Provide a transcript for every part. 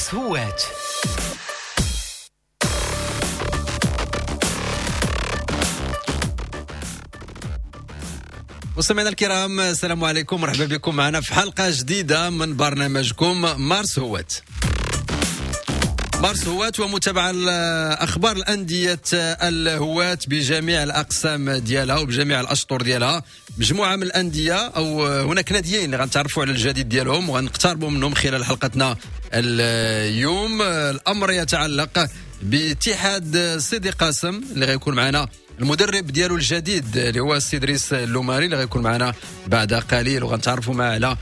مارس هوات. مستمعينا الكرام، السلام عليكم، مرحبا بكم معنا في حلقة جديدة من برنامجكم مارس هوات. مارس هوات ومتابعة أخبار الأندية الهوات بجميع الأقسام ديالها وبجميع الأشطر ديالها. مجموعة من الأندية أو هناك ناديين اللي غنتعرفوا على الجديد ديالهم وغنقتربوا منهم خلال حلقتنا اليوم. الأمر يتعلق باتحاد سيدي قاسم اللي غيكون معنا المدرب ديالو الجديد اللي هو السي إدريس اللوماري اللي غيكون معنا بعد قليل، وغنتعرفوا معه على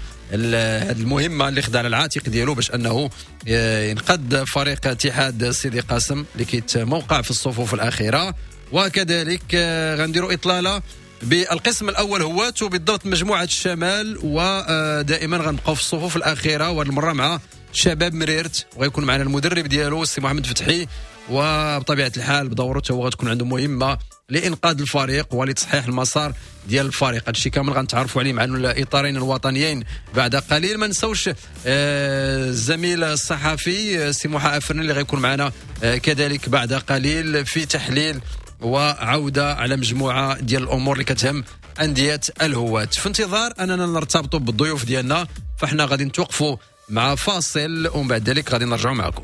المهمة اللي خدها على العاتق ديالو باش أنه ينقذ فريق اتحاد سيدي قاسم اللي كيتموقع في الصفوف الأخيرة. وكذلك غنديروا إطلالة بالقسم الأول هوات وبالضبط مجموعة الشمال، ودائما غنبقاو في الصفوف الأخيرة، وهذه المرة مع شباب مريرت، وغيكون معنا المدرب ديالو السي محمد فتحي، وبطبيعة الحال بدورته هو غتكون عنده مهمة لإنقاذ الفريق ولتصحيح المسار ديال الفريق. هادشي كامل غنتعرفوا عليه مع الإطارين الوطنيين بعد قليل. ما نساوش الزميل الصحفي سي محا أفرن اللي غيكون معنا كذلك بعد قليل في تحليل وعودة على مجموعة ديال الأمور اللي كتهم أندية الهوات. في انتظار أننا نرتبطوا بالضيوف ديالنا، فاحنا غادي نتوقفوا مع فاصل ومن بعد ذلك غادي نرجعوا معكم.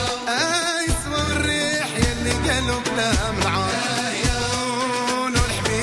يسوى الريح يلي قالوا كلام العار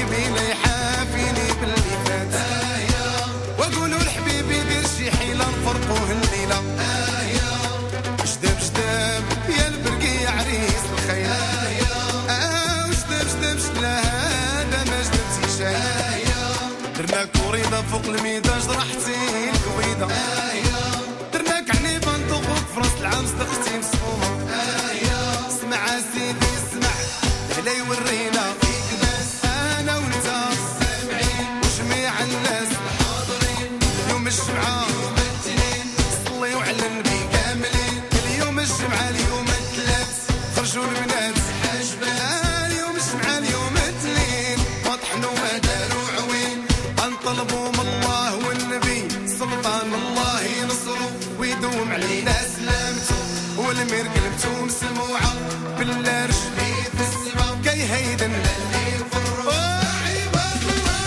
واقولوا لحبيبي دير شي حيله نفرقوه الليله. جدام جدام يا البرقي عريس الخير. وجدام جدام شلا هذا ما جدبتي شاي. درنا كوريده فوق الميدان جرحتي الكويده. درناك عنيفه نطوقوك في راس العام صدقتي مسمومه. اسمع سيدي اسمع هلا يورينا فيك بس انا وانت سامعين وجميع الناس الحاضرين. يوم الجمعه يوم الاثنين صليوا على النبي كاملين. اليوم الجمعه اليوم الثلاث خرجوا البنات حاجبات. اليوم الجمعه اليوم الاثنين ما طحنوا ما داروا عوين. انطلبوا من الله والنبي سلطان الله ينصروا ويدوم علينا سلامته. والمير قلبته مسموعه بالله رجلي في السما كي هيدا اللي يفروا. عباد الله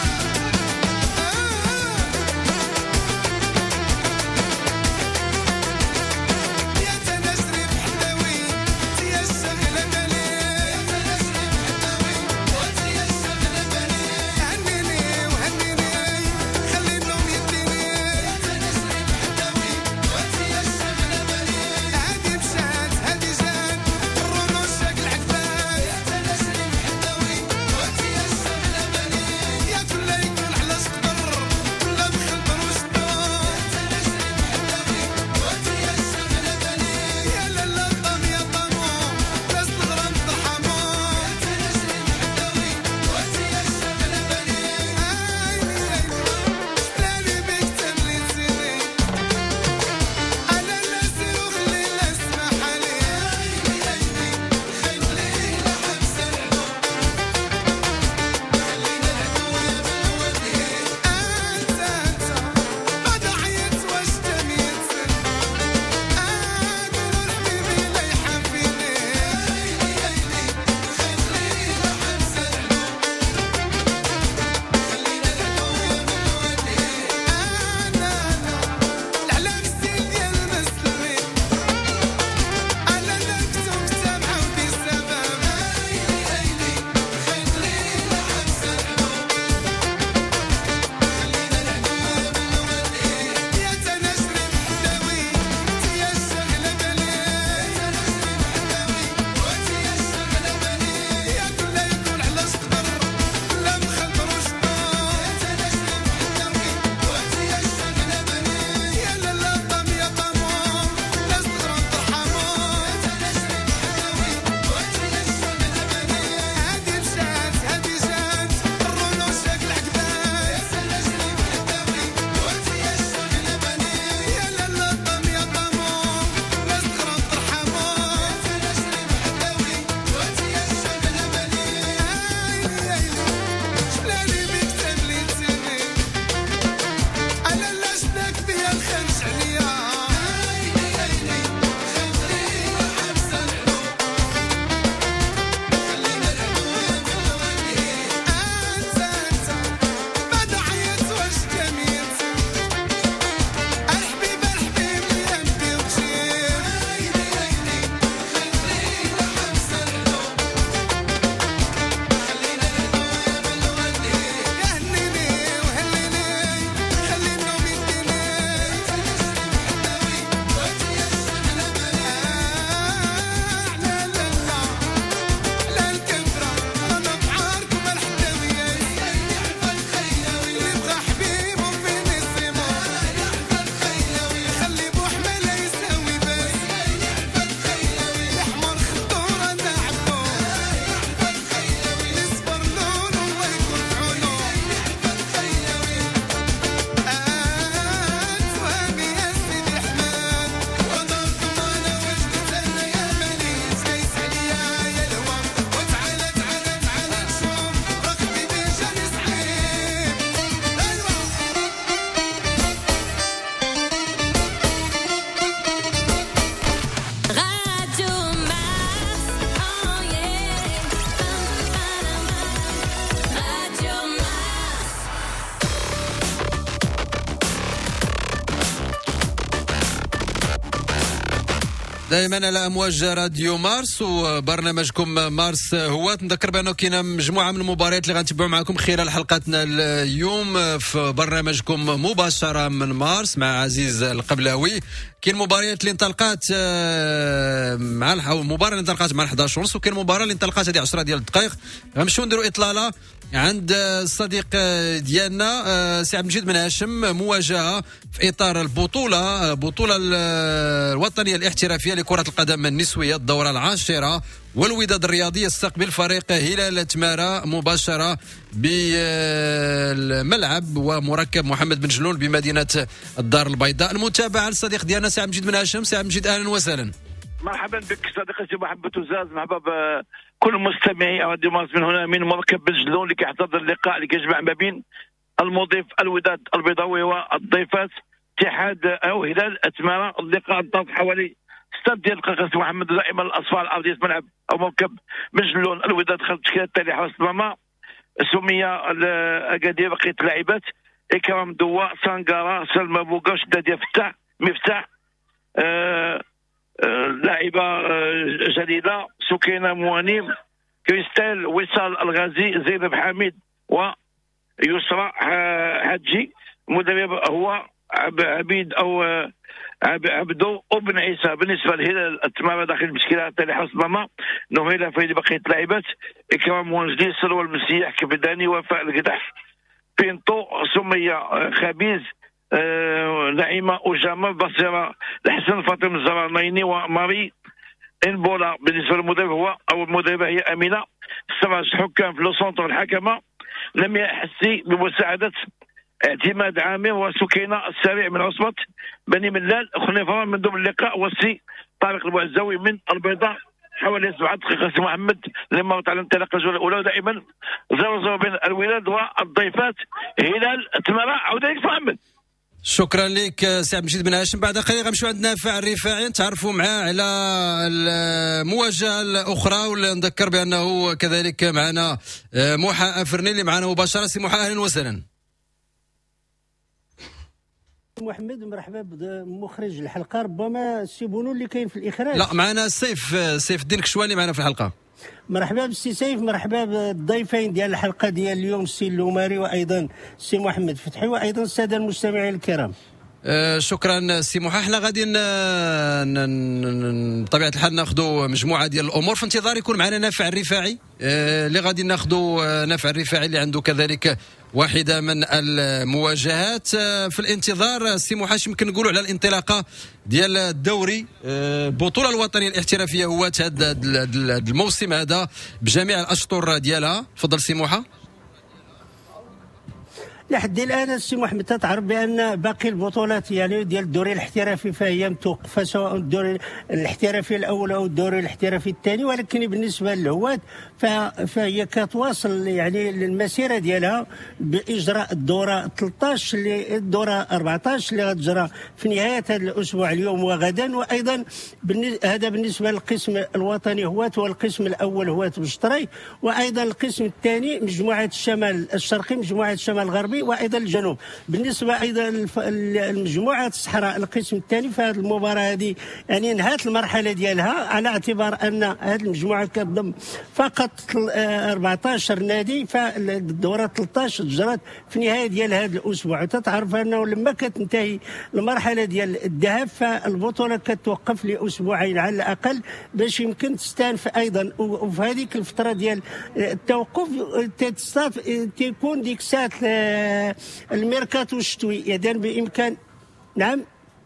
يا تنسري بحداوي يا الشغله بالي. يا تنسري بحداوي يا الشغله بالي. هنيني وهنيني خلي النوم يديني. يا تنسري بحداوي يا الشغله بالي. هادي مشات هادي جات الرموش شكل عقبال. يا تنسري بحداوي يا دائما على امواج راديو مارس وبرنامجكم مارس هو. نذكر بانه كاينه مجموعه من المباريات اللي غنتبعوا معكم خلال حلقتنا اليوم في برنامجكم مباشره من مارس مع عزيز القبلاوي. كاين مباريات اللي انطلقات مع مباراه اللي انطلقات مع 11:30 وكاين مباراه اللي انطلقات هذه 10 ديال الدقائق. غنمشيو نديروا اطلاله عند الصديق ديالنا سي عبد المجيد بن هاشم. مواجهه في اطار البطوله الوطنيه الاحترافيه لكره القدم النسويه الدوره العاشره والوداد الرياضي يستقبل فريق هلال تمارا مباشره بالملعب ومركب محمد بن جلول بمدينه الدار البيضاء. المتابعه للصديق ديالنا سي عبد المجيد بن هاشم. سي عبد المجيد اهلا وسهلا. مرحبا بك صديقتي محبة وزاز. مرحبا بكل مستمعي راديو مارس من هنا من مركب بن جلول اللي كيحتضر اللقاء اللي كيجمع ما بين المضيف الوداد البيضاوي والضيفات اتحاد او هلال تمارا. اللقاء انطلق حوالي 6 ديال الدقائق محمد. دائما الاصفار ارضيه ملعب او مركب بن جلول. الوداد خلط التشكيله التاليه: حراس المرمى سميه اكادير، بقيه اللاعبات اكرام دوا، سانغارا، سلمى بوغا، شداديه فتاح، مفتاح، لاعبة جليلة، سكينة موانيم، كريستال، وصال الغازي، زينب حميد ويسرى حجي. المدرب هو عبيد او عبدو ابن عيسى. بالنسبه لهلال التمارا داخل التشكيله التاليه: حراس المرمى نهيله فايدي، بقيه اللاعبات اكرام موانجلي، سلوى المسيح، كبداني، وفاء القدح، بينتو، سميه خبيز، نعيمة أجامة، بصيرة الحسن، فاطمة الزرانيني، وماري إنبولا. بالنسبة للمدرب هو أو المدربة هي أمينة السراج. حكام في لو سونتر الحكمة لمياء حسي بمساعدة اعتماد عامر، وسكينة السريع من عصبة بني ملال، خنيفرة من ضمن اللقاء، والسي طارق الوعزاوي من البيضاء. حوالي 7 دقائق سي محمد لما مرت على انطلاق الجوله الاولى. دائما 0-0 بين الوداد والضيفات هلال تمارا. عوده لك محمد. شكرا لك سي عبد المجيد بن هاشم. بعد قليل غنمشيو عند نافع الرفاعي نتعرفوا معاه على المواجهه الاخرى، واللي نذكر بانه كذلك معنا موحى افرني اللي معنا مباشره. سي موحى اهلا وسهلا. محمد مرحبا بمخرج الحلقه. ربما السي بونو اللي كاين في الاخراج. لا معنا سيف الدين كشواني معنا في الحلقه. مرحبا بالسي سيف. مرحبا بالضيفين ديال الحلقه ديال اليوم السي اللوماري وايضا السي محمد فتحي وايضا الساده المستمعين الكرام. شكرا سي موحى. احنا غادي بطبيعه الحال ناخذوا مجموعه ديال الامور في انتظار يكون معنا نافع الرفاعي اللي غادي ناخذوا. نافع الرفاعي اللي عنده كذلك واحده من المواجهات. في الانتظار سي موحى يمكن نقولوا على الانطلاقه ديال الدوري البطوله الوطنيه الاحترافيه هو هذا الموسم هذا بجميع الاشطر ديالها. تفضل سي موحى. لحد الان السي محمد تعرف بان باقي البطولات يعني ديال الدوري الاحترافي فهي متوقفه، سواء الدوري الاحترافي الاول او الدوري الاحترافي الثاني، ولكن بالنسبه للهواد فهي كتواصل يعني المسيره ديالها باجراء الدوره 13 الدوره 14 اللي غتجرى في نهايه هذا الاسبوع اليوم وغدا. وايضا هذا بالنسبه للقسم الوطني هوات، والقسم الاول هوات بشطري، وايضا القسم الثاني مجموعه الشمال الشرقي، مجموعه الشمال الغربي، وايضا الجنوب. بالنسبه ايضا للمجموعه الصحراء القسم الثاني، فهذه المباراه هذه يعني انهت المرحله ديالها على اعتبار ان هذه المجموعه كتضم فقط 14 نادي، فالدوره 13 جرات في نهايه ديال هذا الاسبوع. تتعرف انه لما كتنتهي المرحله ديال الذهاب فالبطوله كتوقف لاسبوعين على الاقل باش يمكن تستانف ايضا. وفي هذيك الفتره ديال التوقف تكون ديك الساعه الميركاتو الشتوي، اذا بامكان. نعم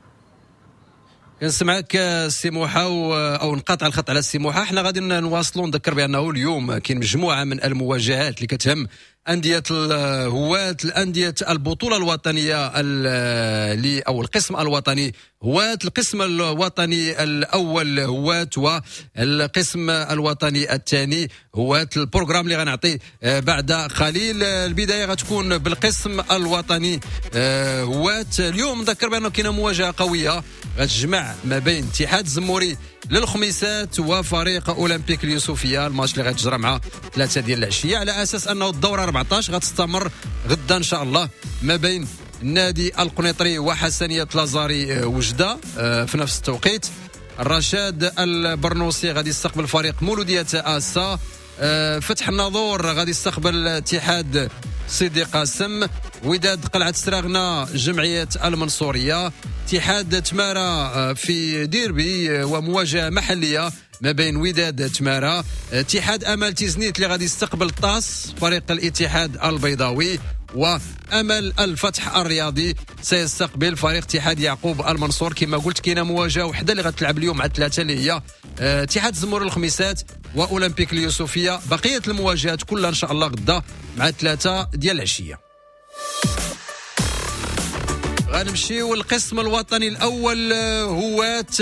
كنسمعك سي موحى او نقاطع الخط على السي موحى. احنا غادي نواصلوا. نذكر بانه اليوم كاين مجموعه من المواجهات اللي كتهم أندية الهواة، الأندية البطولة الوطنية أو القسم الوطني هواة، القسم الوطني الأول هواة، والقسم الوطني الثاني هواة. البروغرام اللي غنعطيه بعد قليل. البداية غتكون بالقسم الوطني هواة. اليوم نذكر بأنه كاينة مواجهة قوية غتجمع ما بين اتحاد الزموري للخميسات وفريق أولمبيك اليوسفية. الماتش اللي غتجرى مع 3 ديال العشية، على أساس أنه الدورة 14 غتستمر غدا إن شاء الله ما بين النادي القنيطري وحسنية لازاري وجدة في نفس التوقيت. الرشاد البرنوسي غادي يستقبل فريق مولودية آسا. فتح الناظور غادي يستقبل اتحاد سيدي قاسم. وداد قلعة سراغنا جمعية المنصورية. اتحاد تمارا في ديربي ومواجهة محلية ما بين وداد تمارا. اتحاد امل تيزنيت اللي غادي يستقبل طاس فريق الاتحاد البيضاوي. وامل الفتح الرياضي سيستقبل فريق اتحاد يعقوب المنصور. كما قلت كاينه مواجهه وحده اللي غتلعب اليوم مع ثلاثه اللي هي اتحاد زمور الخميسات واولمبيك اليوسفيه. بقيه المواجهات كلها ان شاء الله غدا مع 3 ديال العشيه. غنمشيو القسم الوطني الاول هوات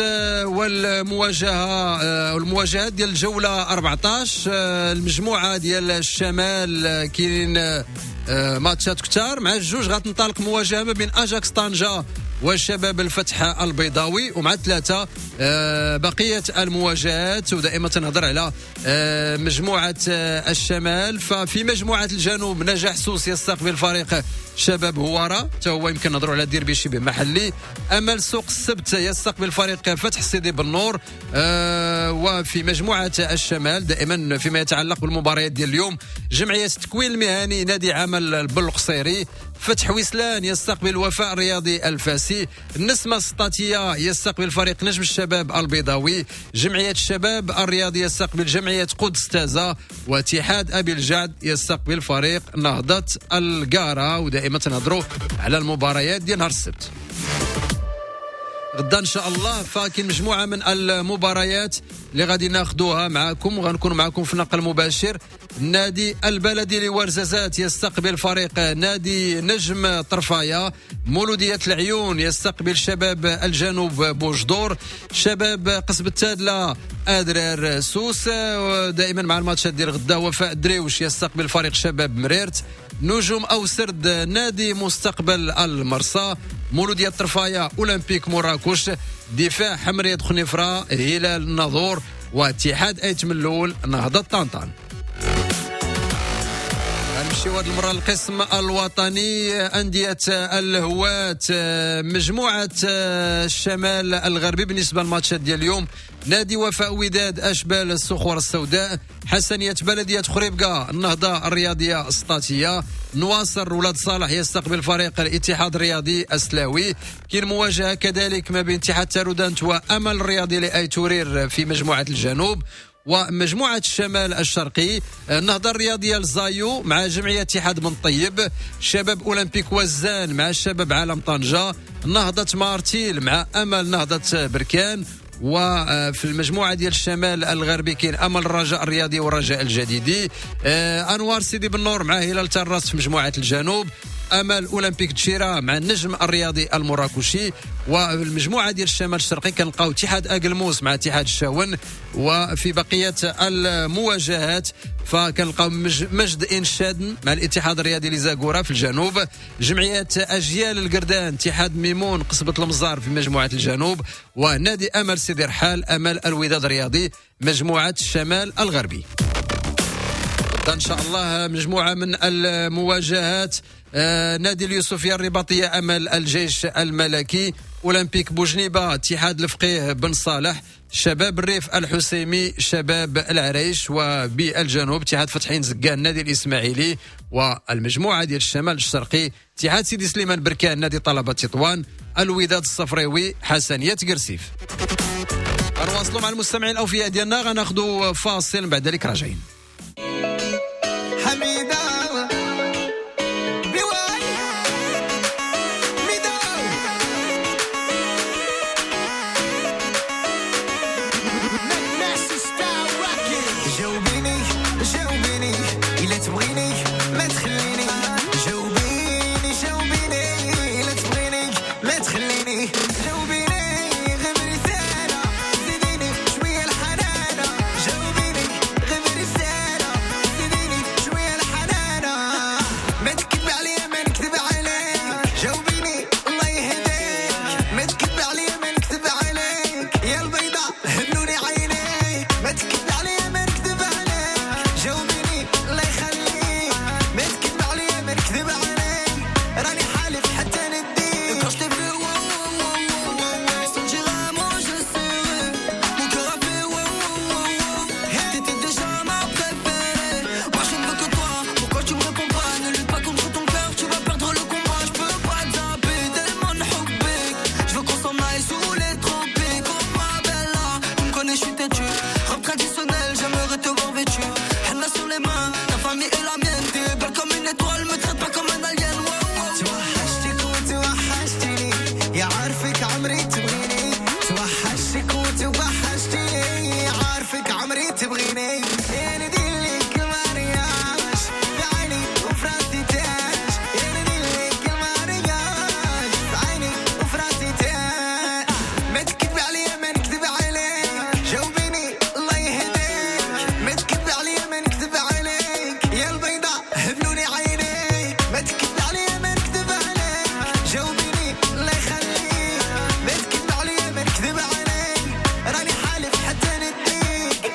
والمواجهات ديال الجوله 14. المجموعه ديال الشمال كاين ماتشات كتار مع الجوج. غتنطلق مواجهه ما بين اجاكس طنجة والشباب الفتح البيضاوي. ومع 3 بقيه المواجهات. ودائما تنهضر على مجموعه الشمال. ففي مجموعه الجنوب نجاح سوس يستقبل فريق شباب هوارة حتى هو يمكن نهضروا على ديربي شبه محلي. امل سوق السبت يستقبل فريق فتح سيدي بالنور. وفي مجموعه الشمال دائما فيما يتعلق بالمباريات ديال اليوم جمعيه التكوين المهني نادي عمل البلقصيري. فتح ويسلان يستقبل الوفاء الرياضي الفاسي. النسمه السطاتيه يستقبل فريق نجم الشباب البيضاوي. جمعيه الشباب الرياضي يستقبل جمعيه قدس تازا. واتحاد ابي الجعد يستقبل فريق نهضه القاره. ودائما تنهضروا على المباريات ديال نهار السبت غدا ان شاء الله. فكاين مجموعه من المباريات اللي غادي ناخذوها معكم وغنكون معكم في نقل مباشر. النادي البلدي لورزازات يستقبل فريق نادي نجم طرفايه. مولودية العيون يستقبل شباب الجنوب بوجدور. شباب قصب التادله ادرار سوس. دائما مع الماتشات ديال غدا وفاء دريوش يستقبل فريق شباب مريرت. نجوم او سرد نادي مستقبل المرسى. مولودية الطرفايه اولمبيك مراكش. دفاع حمريه خنيفره هلال الناظور. واتحاد ايت ملول نهضه طنطان. غنمشيو هذه المره للقسم الوطني. انديه الهوات مجموعه الشمال الغربي بالنسبه للماتشات ديال اليوم. نادي وفاء وداد اشبال الصخور السوداء. حسنيه بلديه خريبكه النهضه الرياضيه السطاتيه. نواصر ولاد صالح يستقبل فريق الاتحاد الرياضي السلاوي. كاين مواجهه كذلك ما بين اتحاد تارودانت وامل الرياضي لايتورير في مجموعه الجنوب. ومجموعة الشمال الشرقي النهضة الرياضية الزايو مع جمعية اتحاد من طيب. شباب أولمبيك وزان مع الشباب عالم طنجة. نهضة مارتيل مع أمل نهضة بركان. وفي المجموعة ديال الشمال الغربي كاين أمل الرجاء الرياضي والرجاء الجديدي. أنوار سيدي بالنور مع هلال تراس في مجموعة الجنوب. امل اولمبيك تشيرا مع النجم الرياضي المراكشي. والمجموعه ديال الشمال الشرقي كنلقاو اتحاد اكلموس مع اتحاد الشاون. وفي بقيه المواجهات فكنلقاو مجد انشاد مع الاتحاد الرياضي لزاكورا في الجنوب. جمعيه اجيال القردان اتحاد ميمون قصبه المزار في مجموعه الجنوب. ونادي امل سيدي رحال امل الوداد الرياضي مجموعه الشمال الغربي. ان شاء الله مجموعه من المواجهات. نادي اليوسفيه الرباطيه امل الجيش الملكي. اولمبيك بوجنيبه اتحاد الفقيه بن صالح. شباب الريف الحسيمي شباب العريش. وبالجنوب اتحاد فتحين زكان نادي الاسماعيلي. والمجموعه ديال الشمال الشرقي اتحاد سيدي سليمان بركان نادي طلبه تطوان. الوداد الصفريوي حسنيه قرسيف. غنواصلوا مع المستمعين الاوفياء ديالنا. غناخذوا فاصل بعد ذلك راجعين. جاوبيني غير رسالة عمري تبغيني توحشك وتوحشتيني عارفك عمري تبغيني يا نديلك المارياج في عيني وفي راسي تاج يا نديلك المارياج في عيني وفي راسي تاج ما تكذب عليا ما نكذب عليك جاوبيني الله يهديك ما تكذب عليا ما نكذب عليك يا البيضاء هبلوني عينيك ما تكذب عليا ما نكذب عليك جاوبيني الله يخليك ما تكذب عليا ما نكذب عليك راني حالف حتى نديك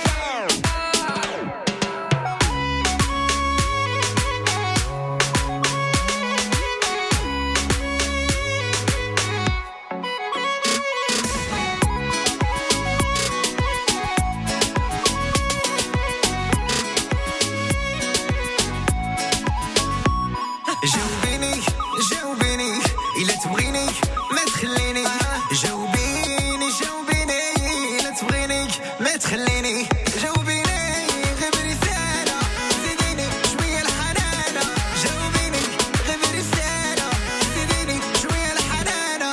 جاوبيني جاوبيني إلا تبغيني ما تخليني جاوبيني جاوبيني إلا تبغيني ما تخليني جاوبيني غير برسالة زيديني شوية الحنانة جاوبيني غير برسالة زيديني شوية الحنانة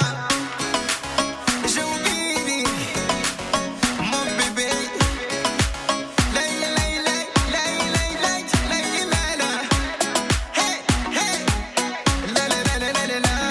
جاوبيني مون بيبي لا لا لا لا لا لا لا لا هي هي لا لا لا لا لا لا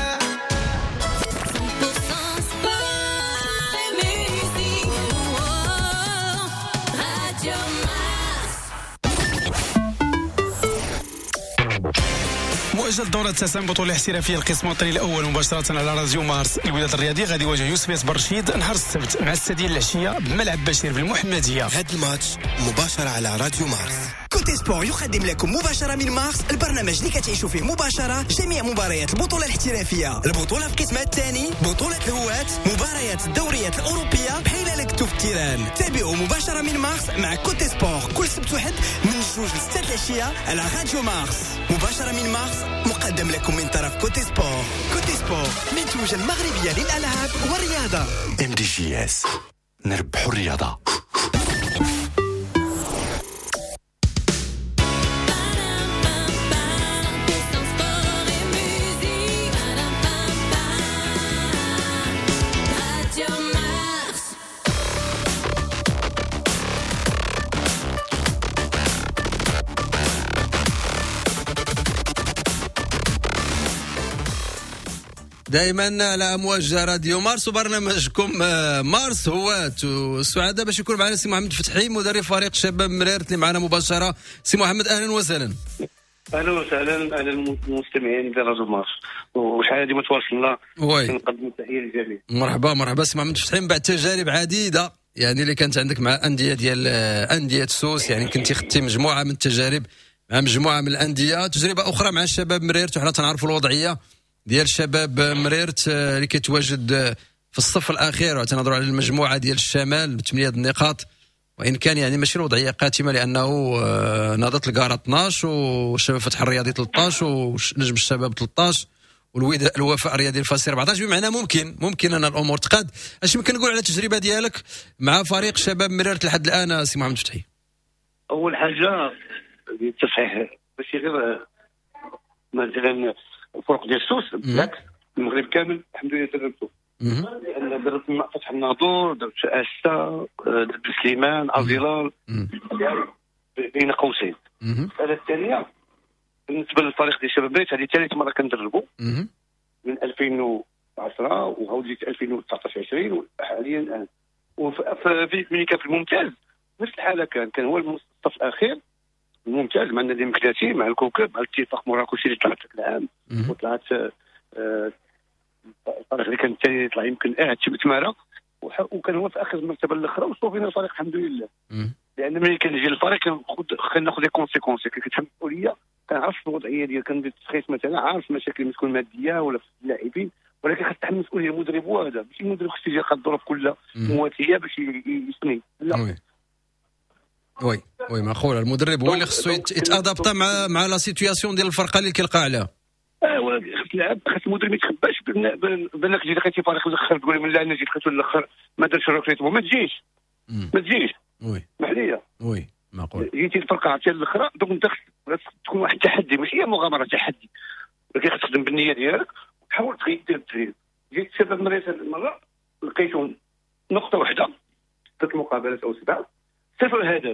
مؤجل دورة تسام بطولة احترافية القسم الوطني الأول مباشرة على راديو مارس. الوداد الرياضي غادي يواجه يوسف برشيد نهار السبت مع السادية العشية بملعب بشير بالمحمدية. هذا الماتش مباشرة على راديو مارس. كوتي سبور يقدم لكم مباشرة من مارس البرنامج اللي كتعيشوا فيه مباشرة جميع مباريات البطولة الاحترافية، البطولة في قسمها الثاني، بطولة الهواة، مباريات الدوريات الأوروبية بحال لك في التيران. تابعوا مباشرة من مارس مع كوتي سبور كل سبت واحد من 2 ل 6 العشية على راديو مارس. مباشرة من مارس مقدم لكم من طرف كوتي سبور. كوتي سبور منتوجة المغربية للألعاب والرياضة. MDJS نربحوا الرياضة. دائما على امواج راديو مارس وبرنامجكم مارس هواة والسعاده باش يكون معنا سي محمد فتحي مدرب فريق شباب مريرت اللي معنا مباشره. سي محمد اهلا وسهلا. اهلا وسهلا على المستمعين ديال راديو مارس وشحال هذه ما تواصلنا كنقدم التحيه للجميع. مرحبا سي محمد فتحي. من بعد تجارب عديده يعني اللي كانت عندك مع انديه ديال انديه سوس، يعني كنتي خدتي مجموعه من التجارب مع مجموعه من الانديه، تجربه اخرى مع الشباب مريرت وحنا تنعرفوا الوضعيه ديال شباب مريرت اللي كيتواجد في الصف الاخير. تنهضروا على المجموعه ديال الشمال ب8 النقاط، وان كان يعني ماشي الوضعيه قاتمه لانه نهضه الكاره 12 والشباب فتح الرياضي 13 ونجم الشباب 13 والوفاء الرياضي الفاسي 14. بمعنى ممكن ان الامور تقاد. اش يمكن نقول على التجربه ديالك مع فريق شباب مريرت لحد الان سي محمد فتحي؟ اول حاجه التصحيح ماشي غير مثلا الفرق ديال السوس، بالعكس المغرب كامل الحمد لله دربته. لان دربت فتح الناظور، دربت استا، دربت سليمان، ازيلال بين قوسين. المساله الثانيه بالنسبه للفريق ديال شباب مريرت، هذه ثالث مره كندربوا من 2010 وهاوديت 2019 20 وحاليا الان. وفي ملي كان في الممتاز نفس الحاله، كان هو الصف الاخير الممتاز مع النادي المكلاتي مع الكوكب مع الاتفاق مراكشي اللي طلعت العام وطلعت الفريق اللي كان الثاني طلع يمكن تمارا، وكان هو في اخر مرتبه الاخرى وصوفينا الفريق الحمد لله. لان ملي كنجي للفريق كناخذ لي كونسيكونس، كنتحمل المسؤوليه، كنعرف الوضعيه ديال كندير التسخيص مثلا، عارف المشاكل اللي تكون ماديه ولا في اللاعبين، ولكن خاص المسؤوليه مدرب هذا ماشي المدرب خصو يجي يلقى الظروف كلها مواتيه باش يسني. لا وي معقول المدرب هو اللي خصو يتادابطا مع لا سيتوياسيون ديال الفرقه اللي كيلقى عليها. خاص المدرب ما يتخباش بانك جيت لقيتي فريق الاخر تقول من لا انا جيت لقيتو الاخر ما درتش الريكريتمون، ما تجيش وي محليه. وي معقول جيتي الفرقه عرفتي الاخرى، دونك انت خصك تكون واحد التحدي، ماشي هي مغامره، تحدي، ولكن خصك تخدم بالنيه ديالك وتحاول تغير التدريب. جيت شباب مريت هذه المره لقيتهم نقطه واحده 6 مقابلات او 7 0 هدف.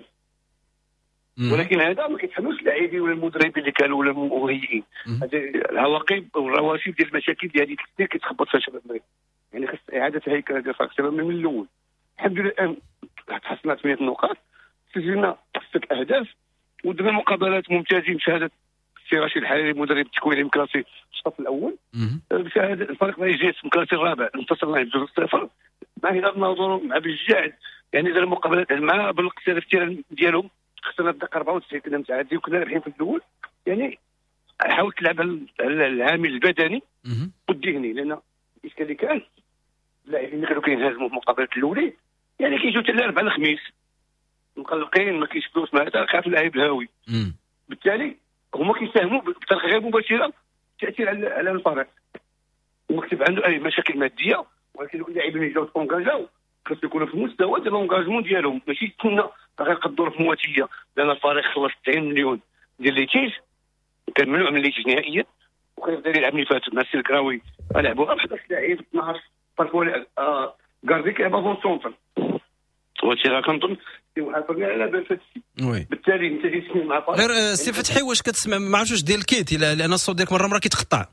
ولكن هذا ما كيتحملوش اللاعبين ولا المدربين اللي كانوا ولا المهيئين. هذه العواقب والرواسب ديال المشاكل ديال هذه الكثير كيتخبط فيها شباب المغرب. يعني خص اعاده هيكله ديال فريق الشباب من الاول. الحمد لله الان تحصلنا 8 نقاط، سجلنا 6 اهداف ودرنا مقابلات ممتازين بشهاده السي رشيد الحريري مدرب التكويني مكلاسي في الصف الاول. بشهاده الفريق راه مكلاسي الرابع انتصرنا ب2-0 مع هلال الناظور مع بالجعد. يعني درنا مقابلات مع بالاقتراف ديالهم خسرنا في الدقيقه 94 كنا متعادلين وكنا رابحين في الاول. يعني حاولت تلعب على العامل البدني والذهني، لان الاشكال اللي كان اللاعبين اللي كانوا كينهزموا في المقابلات الاولى يعني كيجيو حتى الاربعاء الخميس مقلقين، ما كاينش فلوس، ما خاف اللاعب الهاوي. بالتالي هما كيساهموا بطريقه غير مباشره تاثير على الفريق. المكتب عنده اي مشاكل ماديه، ولكن اللاعبين اللي جاو تونجاجاو خاص يكونوا في المستوى ديال لونجاجمون ديالهم، ماشي يتسنى غيقدروا في مواتيه. لان الفريق خلص 90 مليون ديال ليتيج كان ممنوع من الليتيج نهائيا، وكيفضل يلعب اللي فات مع السلكراوي لعبوا غير 11 لاعب 12 بارفوا كاردي كيلعب افون سونتر. وهادشي راه كنظن يحافظنا على بال وي. بالتالي انت تسمع مع فريق غير سي فتحي واش كتسمع ما عرفتش ديال الكيت لان الصوت ديالك مره كيتقطع.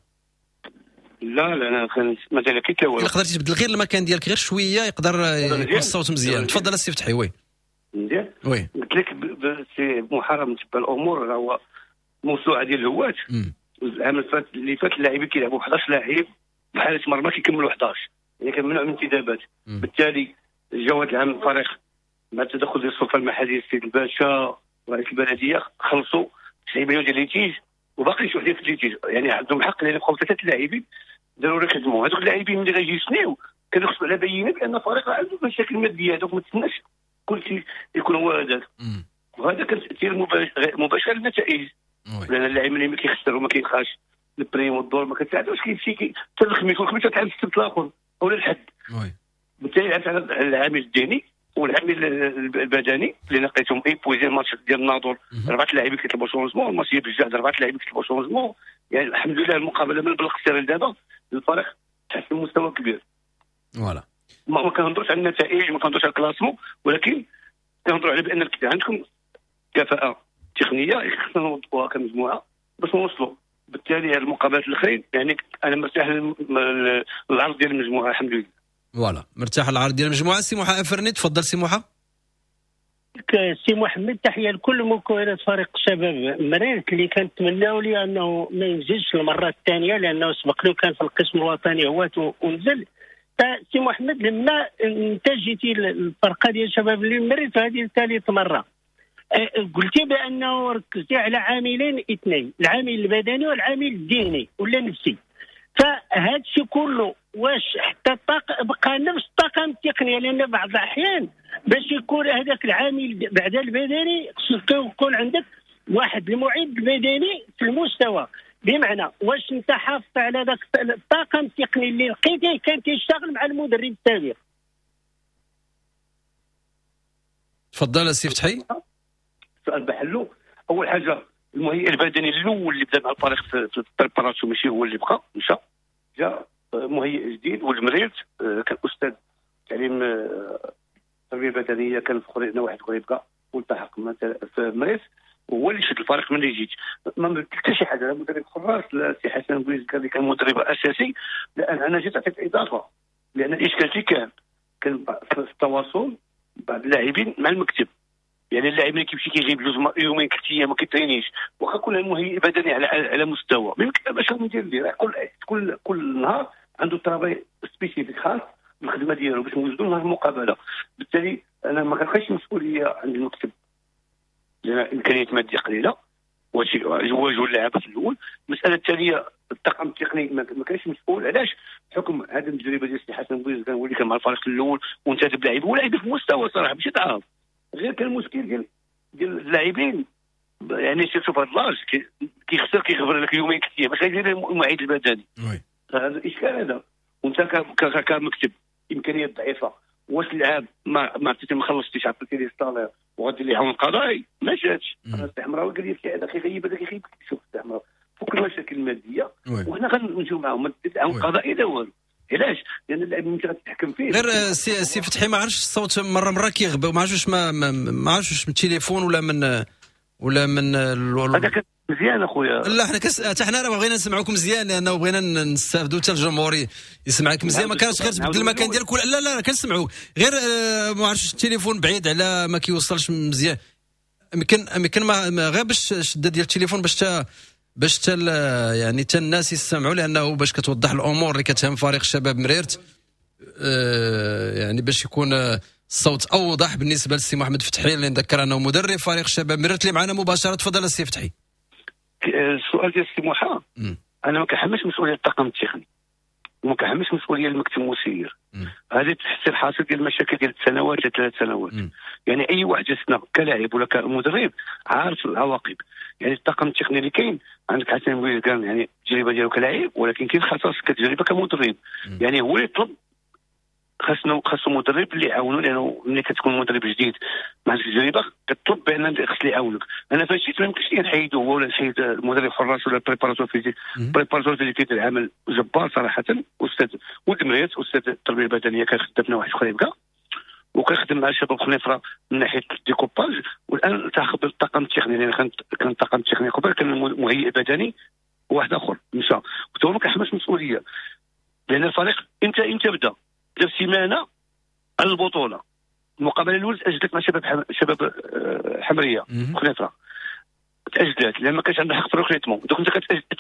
لا انا مثلا كيت الا قدرتي تبدل غير المكان ديالك غير شويه يقدر يكون الصوت مزيان. تفضل السي فتحي. وي مزيان. وي قلت لك سي محرم تبع الامور راه هو موسوعه ديال الهوات. العام اللي فات اللاعبين كيلعبوا 11 لاعب بحاله مرمى كيكملوا 11، يعني كان ممنوع من الانتدابات. بالتالي جواد العام الفريق مع تدخل ديال السلطه المحليه السيد الباشا ورئيس البلديه خلصوا 90 مليون ديال الليتيج، وباقي شي وحدين في الليتيج. يعني عندهم حق لان بقاو 3 لاعبين ضروري يخدموا. هذوك اللاعبين اللي غيجي يسنيو كانوا خصهم على بينات لان الفريق عنده مشاكل ماديه، هذوك ما تسناش كل شيء يكون هو هذاك. وهذا كان تاثير مباشر على النتائج، لان اللاعبين اللي ما كيخسروا ما كيبقاش البريم والدور ما كتساعدوش كيمشي حتى الخميس والخميس تلعب السبت الاخر ولا الحد. بالتالي لعبت على العامل الذهني والعامل البدني اللي لقيتهم ايبويزي. الماتش ديال الناظور 4 لاعبين كيطلبوا شونجمون، الماتش ديال بالجهد 4 لاعبين كيطلبوا شونجمون. يعني الحمد لله المقابله من بالاختصار دابا الفريق تحسن مستوى كبير. فوالا ما كنهضروش على النتائج، ما كنهضروش على الكلاسمون، ولكن كنهضروا على بان عندكم كفاءه تقنيه خصنا نوظفوها كمجموعه باش نوصلوا. بالتالي هذه المقابلات الاخرين يعني انا مرتاح للعرض ديال المجموعه الحمد لله. فوالا مرتاح العرض ديال المجموعه. سي محا افرني تفضل سي محا. سي محمد تحيه لكل مكونات فريق الشباب مريرت اللي كنتمناو ليه انه ما ينزلش المره الثانيه لانه سبق له كان في القسم الوطني هوات ونزل. سي محمد لما انت جيتي الفرقه ديال الشباب اللي مريت هذه ثالث مره قلتي بانه ركزتي على عاملين اثنين، العامل البدني والعامل الذهني ولا نفسي. فهذا الشيء كله واش حتى بقى نفس الطاقم التقنيه؟ لان بعض الاحيان باش يكون هذاك العامل بعد البدني خصك يكون عندك واحد المعد البدني في المستوى. بمعنى واش انت حافظت على ذاك الطاقم التقني اللي لقيتيه كان كيشتغل مع المدرب السابق؟ تفضل السي فتحي. السؤال بحلو. اول حاجه المهيئ البدني الاول اللي بدا مع الفريق في البريباراسيون ماشي هو اللي بقى، مشى جا مهيئ جديد والمريض كان استاذ تعليم التربيه البدنيه كان في قريبنا واحد قريبكا والتحق في مريض وهو اللي شد الفريق من اللي جيت. ما ملكت حتى شي حاجه، لا مدرب حراس لا سي حسن بويز اللي كان مدرب اساسي، لان انا جيت عطيت اضافه لان الاشكال كان في التواصل بعض اللاعبين مع المكتب. يعني اللاعب اللي كيمشي كيغيب يومين 3 ايام ما كيترينيش واخا كل مهيئ بدني على مستوى ما يمكن باش ندير ليه كل نهار عنده طرابي سبيسيفيك خاص بالخدمه ديالو باش نوجدوا له المقابله. بالتالي انا ما كنخافش مسؤوليه عند المكتب لان امكانيات ماديه قليله وشي جواجوا اللعابه في الاول. المساله الثانيه الطاقم التقني ما كانش مسؤول. علاش؟ بحكم هذه التجربه ديال السي حسن بويز كان هو اللي كان مع الفريق الاول وانتدب لاعب ولاعب في مستوى صراحه ماشي ضعف. غير كان المشكل ديال اللاعبين يعني شوف هذا اللاج كيخسر كيغبر لك يومين 3 ايام باش يدير المعيد البدني. هذا الاشكال هذا. وانت كمكتب امكانيات ضعيفه واش اللعاب ما عرفتي ما خلصتيش عطيتي ليه الصالير وغادي ليه عون قضائي ما جاتش. انا الحمراوي قال لي هذا كيغيب هذا كيغيب. شوف الحمراوي فوق المشاكل الماديه وحنا غنمشيو معاهم عون قضائي لا والو. علاش؟ لان اللاعب ملي غتتحكم فيه غير سي فتحي ما عرفتش الصوت مره كيغبى وما عرفتش ما عرفتش من التليفون ولا من هذا كان مزيان اخويا. لا حتى حنا راه بغينا نسمعوك مزيان لانه بغينا نستافدوا حتى الجمهور يسمعك مزيان. ما كانش غير تبدل المكان ديالك لا كنسمعوك غير ما عرفتش التليفون بعيد على ما كيوصلش مزيان. يمكن ما غير باش الشده ديال التليفون باش يعني حتى الناس يسمعوا لانه باش كتوضح الامور اللي كتهم فريق الشباب مريرت يعني باش يكون الصوت اوضح بالنسبه للسي محمد فتحي اللي نذكر انه مدرب فريق الشباب مريرت اللي معنا مباشره. تفضل السي فتحي. السؤال ديال السي محا انا ما كنحملش مسؤوليه الطاقم التقني وما كنحملش مسؤوليه المكتب المسير. هذه تحصيل حاصل ديال المشاكل ديال السنوات ل3 سنوات. يعني اي واحد جسنا كلاعب ولا كمدرب عارف العواقب. يعني الطاقم التقني اللي كاين عندك حسن بويزكان يعني التجربه ديالو كلاعب ولكن كاين خصائص كتجربه كمدرب. يعني هو يطلب خاصو مدرب اللي يعاونو لانه ملي كتكون مدرب جديد مع التجربه كتطلب بان خص اللي يعاونك. انا فاش ما يمكنش نحيدو هو ولا نحيد المدرب حراس ولا البريباراتور فيزيك. البريباراتور فيزيك كيدير عمل جبار صراحه. استاذ ولد مريت استاذ التربيه البدنيه كنخدمنا واحد اخر يبقى وكنخدم مع الشباب خنيفره من ناحيه الديكوباج. والان تاخذ الطاقم التقني لان كان الطاقم التقني قبل كان مهيئ بدني وواحد اخر مشى وتو ما كنحملش مسؤوليه لان الفريق امتى بدا سيمانه على البطوله. المقابله الاولى تاجلت مع شباب حمريه خنيفره تاجلت لان ما كانش عندها حق في الريكروتمون. دوك انت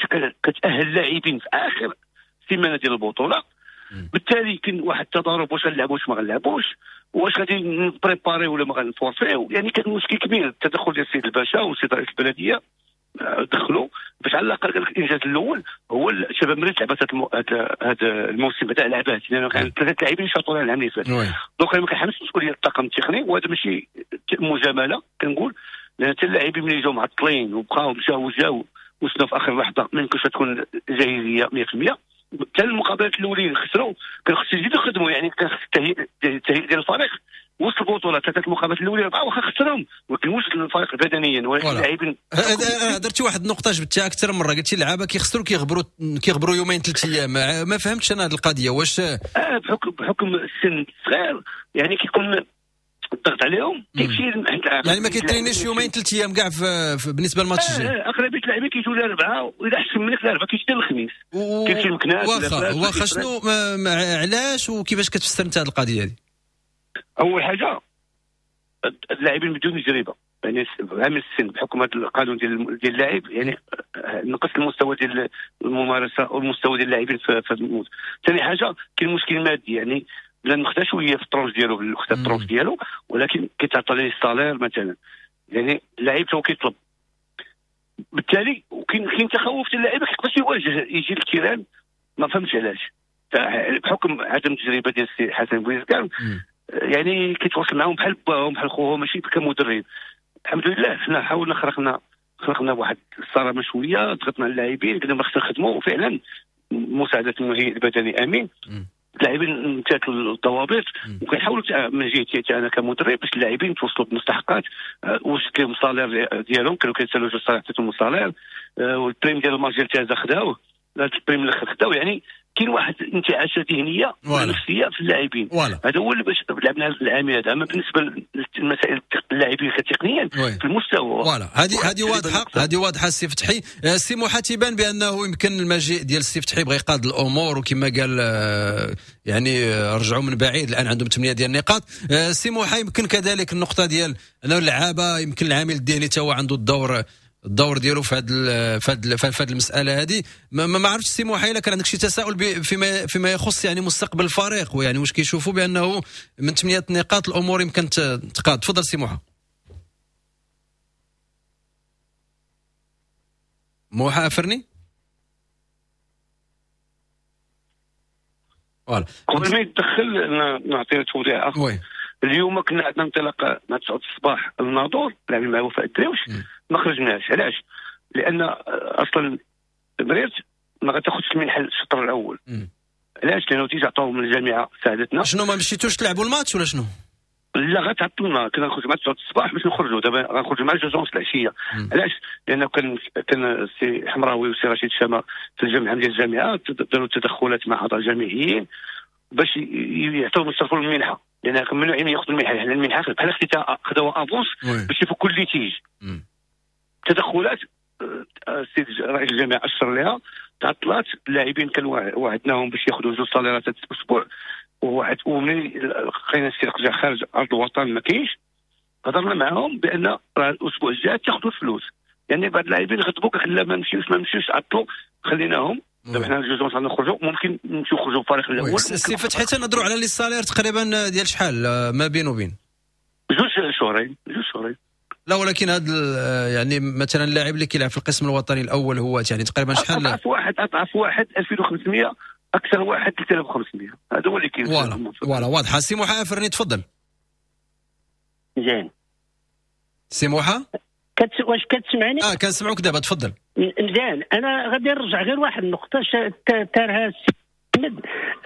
كتاهل لاعبين في اخر سيمانه ديال البطوله. بالتالي كاين واحد التضارب واش غنلعبوا واش ما غنلعبوش واش غادي نبريباري ولا ما غنفورفيو. يعني كان مشكل كبير. التدخل ديال السيد الباشا والسيد رئيس البلديه دخلوا باش على الاقل الانجاز الاول هو الشباب مريت لعبات هذا الموسم بدا لعبات لانه كان 3 لاعبين شاطرين العام اللي فات. دونك انا ما كنحملش مسؤوليه الطاقم التقني وهذا ماشي مجامله كنقول لان حتى اللاعبين ملي جاو معطلين وبقاو مشاو وصلوا في اخر لحظه ما يمكنش تكون جاهزيه 100%. حتى المقابلات الاولين خسروا كان خص يزيدوا يخدموا. يعني كان خص التهيئ ديال الفريق وصل البطوله 3 المقابلات الاولين 4 واخا خسرهم ولكن وصل الفريق بدنيا ولكن اللاعبين. درتي واحد النقطه جبتها اكثر من مره قلتي اللعابه كيخسروا كيغبروا يومين 3 ايام. ما فهمتش انا هذه القضيه واش بحكم السن صغير يعني كيكون الضغط عليهم كيمشي يعني ما كيترينيش يومين 3 ايام كاع بالنسبه للماتش الجاي. اغلبيه اللاعبين كيجيو الاربعاء واذا احسن منك الاربعاء كيجي الخميس كيمشي المكناس. واخا شنو علاش وكيفاش كتفسر انت هذه القضيه هذه؟ اول حاجه اللاعبين بدون تجربه يعني عامل السن بحكم هذا القانون ديال اللاعب يعني نقص المستوى ديال الممارسه والمستوى ديال اللاعبين في الموت. ثاني حاجه كاين مشكل مادي يعني لا نخدا شويه في الطرونج ديالو في الطرونج ديالو ولكن كيتعطى ليه الصالير مثلا. يعني اللاعب هو كيطلب بالتالي وكاين تخوف ديال اللاعب كيفاش يواجه يجي الكيران ما فهمتش علاش بحكم عدم التجربه ديال السي حسن بويزكان. يعني كيتواصل معاهم بحال باهم بحال خوهم ماشي كمدرب. الحمد لله حنا حاولنا خلقنا واحد الصرامه شويه ضغطنا على اللاعبين قلنا ما خصنا نخدموا وفعلا مساعده المهيئ البدني امين اللاعبين امتثلوا الضوابط وكنحاولوا من جهتي انا كمدرب باش اللاعبين يتوصلوا بالمستحقات وجدت لهم الصالير ديالهم كانوا كيسالوا جوج صالير عطيتهم الصالير والبريم ديال الماتش ديال تازا خداوه البريم اللي خداوه. يعني كاين واحد انتعاشه ذهنيه ونفسيه في اللاعبين. هذا هو اللي باش لعبنا العام هذا. اما بالنسبه للمسائل اللاعبين تقنيا في المستوى فوالا هذه واضحه السي فتحي. السي محا تيبان بانه يمكن المجيء ديال السي فتحي بغى يقاد الامور وكما قال يعني رجعوا من بعيد الان عندهم 8 ديال النقاط. السي محا يمكن كذلك النقطه ديال انه اللعابه يمكن العامل الذهني حتى هو عنده الدور ديالو في هذه المساله هذه. ما عرفتش سي محا الا كان عندك شي تساؤل فيما يخص يعني مستقبل الفريق ويعني واش كيشوفوا بانه من 8 نقاط الامور يمكن تقاد. تفضل سي محا افرني فوالا قبل ما يتدخل نعطي توضيح اخر. اليوم كنا عندنا انطلاقه مع 9 الصباح الناظور لاعبين مع وفاء الدرويش ما خرجناش. علاش؟ لان اصلا مريرت ما غتاخذش المنحه الشطر الاول. علاش؟ لانه تيجي عطاو من الجامعه ساعدتنا. شنو ما مشيتوش تلعبوا الماتش ولا شنو؟ لا لا غتعطلنا. كنا نخرج مع 9 الصباح باش نخرجوا، دابا غنخرجوا مع 2 العشيه. علاش؟ لان كان السي حمراوي والسي رشيد شامه في الجامعه ديال الجامعه داروا تدخلات مع اعضاء جامعيين باش يعطيو يصرفوا المنحه، لان ممنوعين ياخذوا المنحه. يعني المنحه بحال اختي خداوا افونس باش يفكوا الليتيج. تدخلات السيد رئيس الجامعه اشر لها، تعطلات. اللاعبين كان وعدناهم باش ياخذوا 2 صاليرات هذا الاسبوع، ومنين لقينا السرق جا خارج ارض الوطن ما كاينش، هضرنا معاهم بان راه الاسبوع الجاي تاخذوا الفلوس. يعني بعض اللاعبين غضبوك، خلا ما نمشيوش عطلوا، خليناهم. دابا حنا جوج غادي نخرجوا، ممكن نمشيو نخرجوا الفريق الاول. السي فتحي تنهضروا على لي سالير تقريبا ديال شحال ما بين وبين 2 شهورين. لا ولكن هذا يعني مثلا اللاعب اللي كيلعب في القسم الوطني الاول هو يعني تقريبا شحال؟ اضعف واحد 2500، اكثر واحد 3500. هذا هو اللي كاين. فوالا واضحه. سي موحى عفرني تفضل. مزيان سي موحى واش كتسمعني؟ كنسمعوك دابا، تفضل. مزيان. انا غادي نرجع غير واحد النقطه تارها السي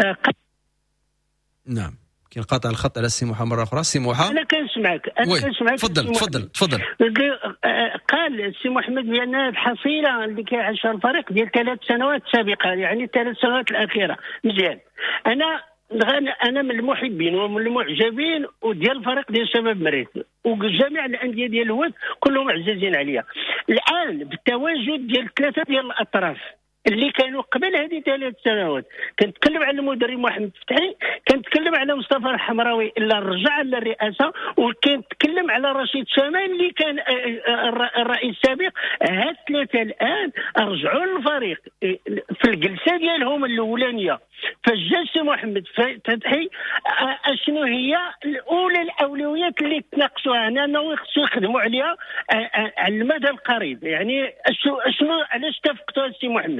نعم كينقطع الخط على السي موحى مره اخرى. سي موحى انا كنسمعك. تفضل. قال السي محمد بان الحصيله اللي كيعيشها الفريق ديال 3 سنوات سابقه، يعني 3 سنوات الاخيره. مزيان. انا من المحبين ومن المعجبين وديال الفريق ديال شباب مريت، وجميع الانديه ديال الهواد كلهم عزازين عليا. الان بالتواجد ديال 3 ديال الاطراف اللي كانوا قبل هذه 3 سنوات، كنتكلم على المدرب محمد فتحي، كنتكلم على مصطفى الحمراوي اللي رجع للرئاسه، وكنتكلم على رشيد شامان اللي كان الرئيس السابق. هاد 3 الان رجعوا للفريق في الجلسه ديالهم الاولانيه. فجا السي محمد فتحي اشنو هي الاولى الاولويات اللي تناقشوها هنا، انه خصو يخدموا عليها على المدى القريب. يعني اشنو علاش اتفقتوا السي محمد؟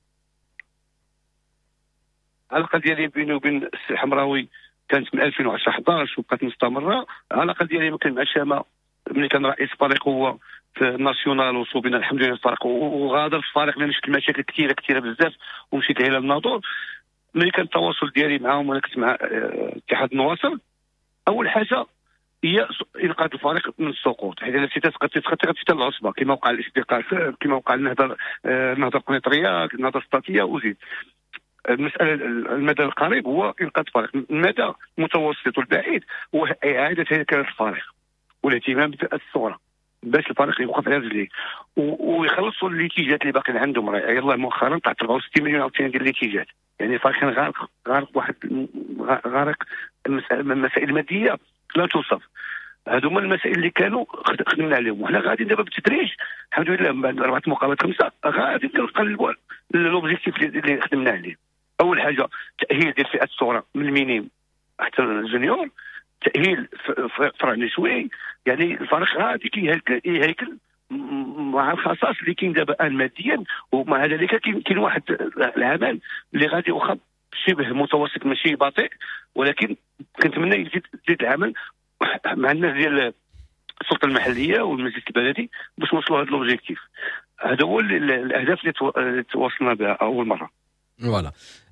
العلاقه ديالي بيني وبين السي الحمراوي كانت من 2010 11 وبقات مستمره. العلاقه ديالي كان مع شامه ملي كان رئيس الفريق هو في الناسيونال، وصوبنا الحمد لله الفريق وغادر في الفريق لان شفت المشاكل كثيره بزاف ومشيت الى الناظور. ملي كان التواصل ديالي معاهم وانا كنت مع اتحاد النواصر، اول حاجه هي انقاذ الفريق من السقوط، حيت الا مشيتي غتمشي للعصبه كما وقع الاستقلال، كما وقع النهضه القنيطريه، النهضه السطاتيه وزيد. المساله المدى القريب هو انقاذ الفريق، المدى المتوسط والبعيد هو اعاده هيكله الفريق والاهتمام بالصوره باش الفريق يوقف على رجليه ويخلصوا الليتيجات اللي باقيين عندهم. يلاه مؤخرا طلعت 64 مليون عاوتاني ديال الليتيجات، يعني الفريق كان غارق واحد غارق المسائل الماديه لا توصف. هادو هما المسائل اللي كانوا خدمنا عليهم، وحنا غاديين دابا بالتدريج الحمد لله بعد 4 مقابلات 5 غادي كنقلبوا لوبجيكتيف اللي خدمنا عليه. اول حاجه تاهيل ديال فئه الصغرى من المينيم حتى الجونيور، تاهيل فرع نشوي. يعني الفريق غادي كيهيكل مع الخصاص اللي كاين دابا ماديا، ومع ذلك كاين واحد العمل اللي غادي واخا شبه متوسط ماشي بطيء، ولكن كنتمنى يزيد العمل مع الناس ديال السلطه المحليه والمجلس البلدي باش نوصلوا هذا لوبجيكتيف. هذا هو الاهداف اللي تواصلنا بها اول مره. فوالا.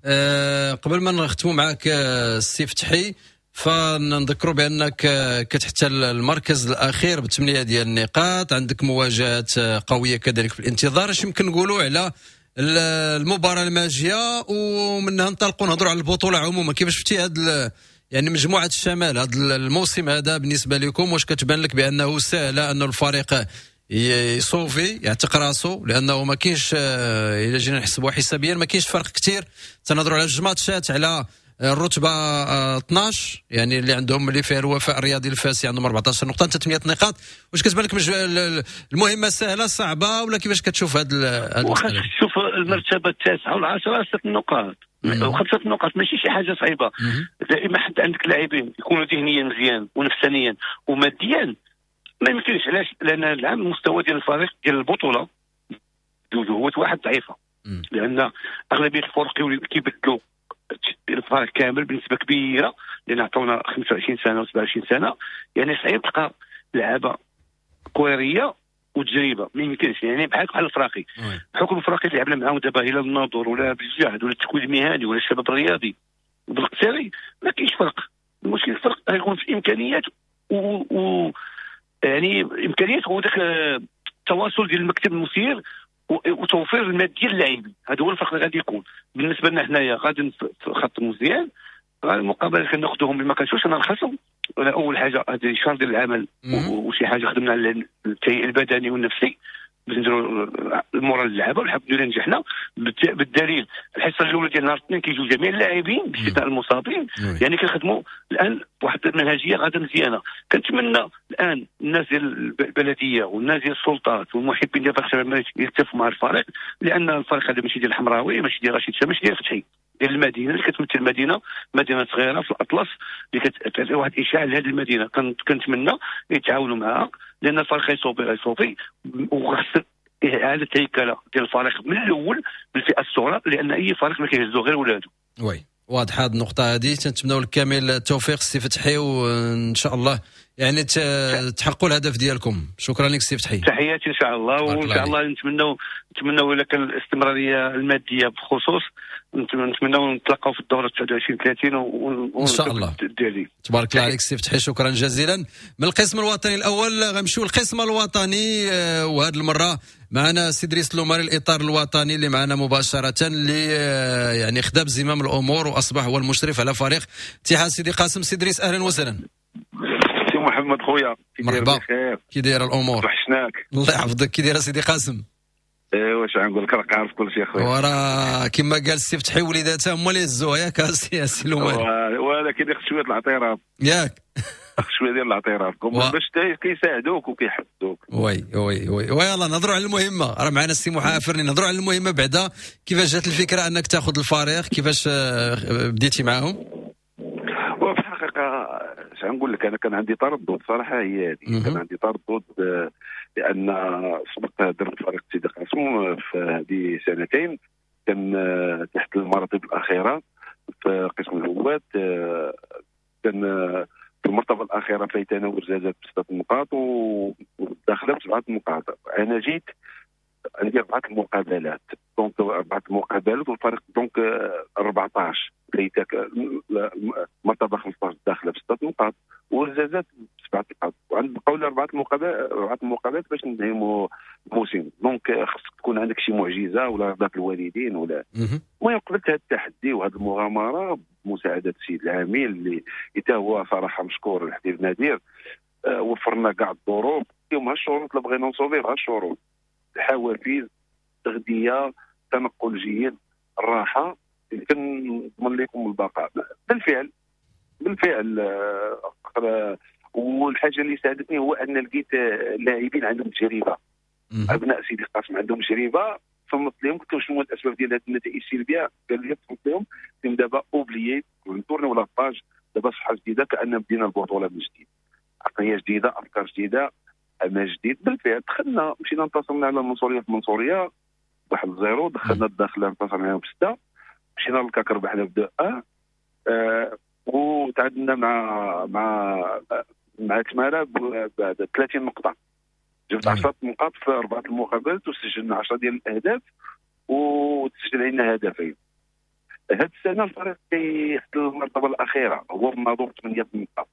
قبل ما نختموا معك السي فتحي، فنذكروا بانك كتحتل المركز الاخير ب8 ديال النقاط، عندك مواجهات قويه كذلك في الانتظار. اش يمكن نقولوا على المباراه الماجيه ومنها نطلقوا نهضروا على البطوله عموما؟ كيفاش شفتي هذا يعني مجموعه الشمال هذا الموسم هذا بالنسبه لكم؟ واش كتبان لك بانه سهل انه الفريق يصوفي يعتق راسو؟ لانه ما كاينش الا جينا نحسبوا حسابيا ما كاينش فرق كثير. تنهضروا على 2 ماتشات على الرتبه 12 يعني اللي عندهم اللي فيها الوفاء الرياضي الفاسي عندهم 14 نقطه، انت 8 نقاط. واش كتبان لك المهمه سهله صعبه ولا كيفاش كتشوف هذا المساله؟ شوف المرتبه 9 و10 6 نقاط و5 نقاط ماشي شي حاجه صعيبه. دائما حتى عندك لاعبين يكونوا ذهنيا مزيان ونفسانيا وماديا ما يمكنش. علاش؟ لان العام المستوى ديال الفريق ديال البطوله هو واحد ضعيفه، لان اغلبيه الفرق كيبدلوا الفريق كامل بنسبه كبيره، لان عطونا 25 سنه و27 سنه. يعني صعيب تلقى لعبه كويريه وتجربه، ما يمكنش. يعني بحال الفراقي، بحكم الفراقي اللي لعبنا معاهم دابا الى الناظور ولا بالجهد ولا التكوين المهني ولا الشباب الرياضي بالقصيري ما كاينش فرق. المشكل الفرق غيكون في الامكانيات و يعني امكانيه هو ذاك التواصل ديال المكتب المسير وتوفير الماديه للاعبين. هذا هو الفرق اللي غادي يكون بالنسبه لنا حنايا. غادي في خط مزيان المقابله كناخذوهم بما كنشوفش انا نرخصهم. اول حاجه هذه شهر ديال العمل وشي حاجه خدمنا على التهيئ البدني والنفسي باش نديروا المورال للعبه والحمد لله نجحنا. بالدليل الحصه الاولى ديال نهار الاثنين كيجيو جميع اللاعبين باستثناء المصابين. يعني كنخدموا الان واحد المنهجيه غاده مزيانه. كنتمنى الان الناس ديال البلديه والناس ديال السلطات والمحبين ديال الفريق يلتفوا مع الفريق، لان الفريق هذا ماشي ديال الحمراوي ماشي ديال رشيد شاه ماشي ديال فتحي، ديال المدينه اللي كتمثل المدينه، مدينه صغيره في الاطلس اللي كتعطي واحد الاشعاع لهذه المدينه. كنتمنى يتعاونوا معها لان الفريق غيصوفي وخاص اعاده الهيكله ديال الفريق من الاول بالفئه الصغرى، لان اي فريق ما كيهزو غير ولادو. وي واضح هذه النقطه هذه. تنتمناو لك كامل التوفيق سي فتحي، وان شاء الله يعني تحققوا الهدف ديالكم. شكرا لك سي فتحي. تحياتي ان شاء الله، وان شاء الله نتمنوا لك الاستمراريه الماديه بخصوص. نتمنوا نتلاقاو في الدوره 29 30 ان شاء الله. تبارك الله عليك سي فتحي، شكرا جزيلا. من القسم الوطني الاول غنمشيو للقسم الوطني، وهذه المره معنا سي إدريس لوماري الاطار الوطني اللي معنا مباشره، اللي يعني خدا بزمام الامور واصبح هو المشرف على فريق اتحاد سيدي قاسم. سي إدريس اهلا وسهلا. سي محمد خويا مرحبا، كي داير الامور؟ وحشناك. الله يحفظك. كي داير سيدي قاسم؟ واش غنقول لك، راك عارف كل شيء خويا. وراه كما قال السي فتحي وليداتها هما اللي هزوها ياك سي لوماري، ولكن ياخذ شويه الاعتراف ياك شويه ديال الاعتراف باش كيساعدوك وكيحفزوك. وي يلا نهضروا على المهمه. راه معنا السي محافرني، نهضروا على المهمه بعدا. كيفاش جات الفكره انك تاخذ الفريق؟ كيفاش بديتي معاهم؟ وفي الحقيقه اش غنقول لك، انا كان عندي تردد صراحه. هي هذه كان عندي تردد لان سبق درت فريق سيدي قاسم في هذه سنتين، كان تحت المراتب الاخيره في قسم الهوات، كان في المرتبه الاخيره فايتنا ورزازات ب6 نقاط وداخله ب7 نقاط. انا جيت عندي 4 مقابلات، دونك 4 مقابلات والفريق دونك 14 ليتك مرتبه 15 داخله ب6 نقاط ورزازات ب7 نقاط، وعند بقاو لي 4 مقابلات باش ننهيو الموسم. دونك خصك تكون عندك شي معجزه ولا رضا الوالدين ولا. المهم قبلت هذا التحدي وهذه المغامره بمساعده السيد العامل اللي حتى هو صراحه مشكور الحبيب نادر. وفرنا كاع الظروف، اليوم هالشروط اللي بغينا نصوفي هالشروط: الحوافز، تغذيه، تنقل جيد، الراحه، كنضمن لكم البقاء. بالفعل والحاجه اللي ساعدتني هو ان لقيت لاعبين عندهم تجربه، ابناء سيدي قاسم عندهم تجربه. صنت لهم قلت لهم شنو الاسباب ديال هذه النتائج السلبيه؟ قال لي صنت لهم دابا اوبليي نتورني ولا باج، دابا صفحه جديده كأننا بدينا البطوله من جديد، عقليه جديده، افكار جديده، امال جديد. بالفعل دخلنا، مشينا انتصرنا على المنصوريه في المنصوريه 1-0، دخلنا الداخله انتصرنا عليهم ب6، مشينا للكاك ربحنا ب2-1، وتعادلنا مع تمارا بعد 30 نقطه. جبت 10 نقاط في 4 المقابلات وسجلنا 10 ديال الاهداف وتسجل علينا هدفين. هذه السنه الفريق كيحتل المرتبه الاخيره، هو بنظور 8 نقاط.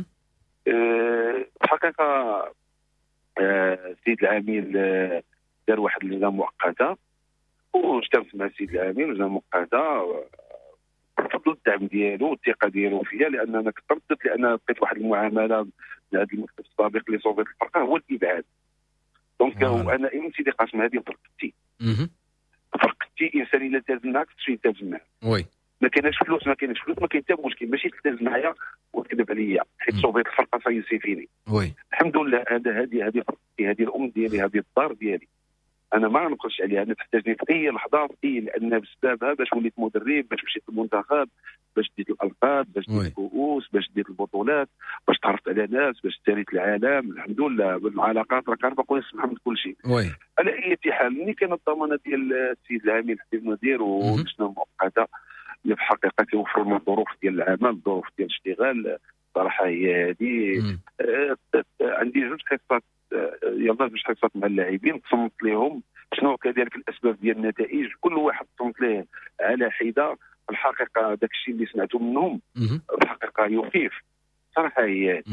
الحقيقه السيد العامل دار واحد اللجنه مؤقته واجتمعت مع السيد العامل لجنه مؤقته بفضل الدعم ديالو والثقه ديالو فيا، لان انا ترددت، لان لقيت واحد المعامله من هذا المكتب السابق اللي صوبت الفرقه هو الابعاد. دونك وانا سيدي قاسم هذه فرقتي انسان الا التزم معك تمشي تلتزم معاه. وي ما كايناش فلوس ما كاين حتى مشكل، ماشي تلتزم معايا وتكذب عليا حيت صوبت الفرقه سيسيفيني. وي الحمد لله، هذه فرقتي، هذه الام ديالي، هذه الدار ديالي، انا ما نبقاش عليها. انا تحتاجني في اي لحظه، لان بسببها باش وليت مدرب، باش مشيت للمنتخب، باش ديت الالقاب، باش ديت الكؤوس، باش ديت البطولات، باش تعرفت على ناس، باش تاريت العالم. الحمد لله بالعلاقات راك عارف اخويا محمد كل شيء. على اي حال ملي كانت الضمانه ديال السيد العامل حبيب نادر ولجنه مؤقته اللي في الحقيقه توفر لنا الظروف ديال العمل، الظروف ديال الاشتغال، صراحه هي هذه. عندي 2 حصات، يلا 2 حصات مع اللاعبين، تصنت لهم شنو كذلك الاسباب ديال النتائج، كل واحد تصنت ليه على حده. الحقيقه داك الشيء اللي سمعته منهم الحقيقه يخيف صراحه، هي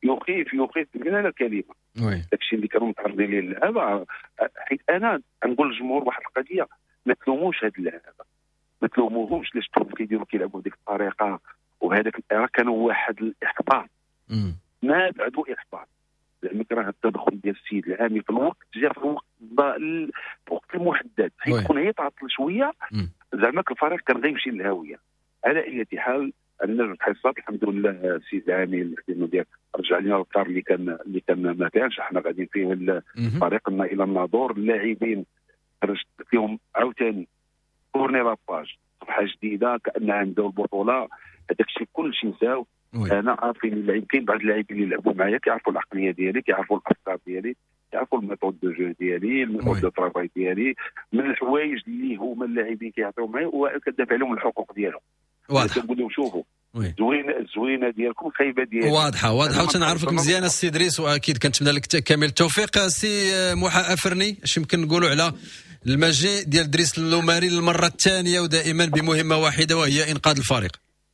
يخيف بمعنى الكلمه. وي داكشي اللي كانوا متعرضين ليه اللعابه، حيت انا نقول للجمهور واحد القضيه، ما تلوموش هاد اللعابه، ما تلوموهمش ليش كيديروا كيلعبوا بديك الطريقه وهذاك الإرا كانوا واحد الاحباط. ما بعدوا احباط، زعما راه التدخل ديال السيد العامل في الوقت جا في الوقت المحدد، حيت كون هي تعطل شويه زعما الفريق كان غيمشي للهاويه. على اي حال النجم الحصاد الحمد لله السيد العامل الخدمه ديال رجع لنا الدار اللي كان ما كانش، حنا غاديين فيه فريقنا الى الناظور. اللاعبين خرجت فيهم عاوتاني كورني لاباج صفحه جديده كان عنده البطوله. هذاك الشيء كلشي نساو. انا عارفين اللاعبين، كاين بعض اللاعبين اللي لعبوا معايا كيعرفوا العقليه ديالي، كيعرفوا الافكار ديالي، كيعرفوا الميثود دو جو ديالي، الميثود دو طرافاي ديالي. من الحوايج اللي هما اللاعبين كيعطيو معايا وكندافع لهم الحقوق ديالهم. واضح. كنقول لهم شوفوا زوينه ديالكم، خايبه ديالكم. واضحه وتنعرفك مزيان السي إدريس، واكيد كنتمنى لك كامل التوفيق. سي محا افرني، اش يمكن نقولوا على المجيء ديال إدريس اللوماري للمره الثانيه ودائما بمهمه واحده وهي انقاذ الفريق؟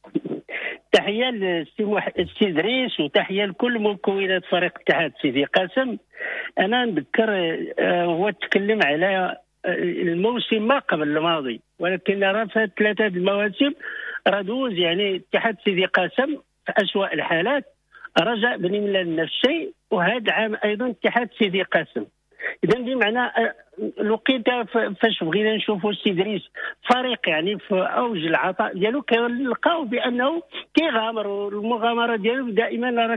تحيه للسي إدريس وتحيه لكل مكونات فريق اتحاد سيدي قاسم. انا نذكر هو تكلم على الموسم ما قبل الماضي، ولكن راه في 3 المواسم راه دوز يعني اتحاد سيدي قاسم في أسوأ الحالات، رجع بنملة النفسي، وهذا العام ايضا اتحاد سيدي قاسم. اذا بمعنى لقيت فاش بغينا نشوفوا السي إدريس فريق يعني في اوج العطاء ديالو، كنلقاو بانه كيغامر، والمغامره ديالو دائما راه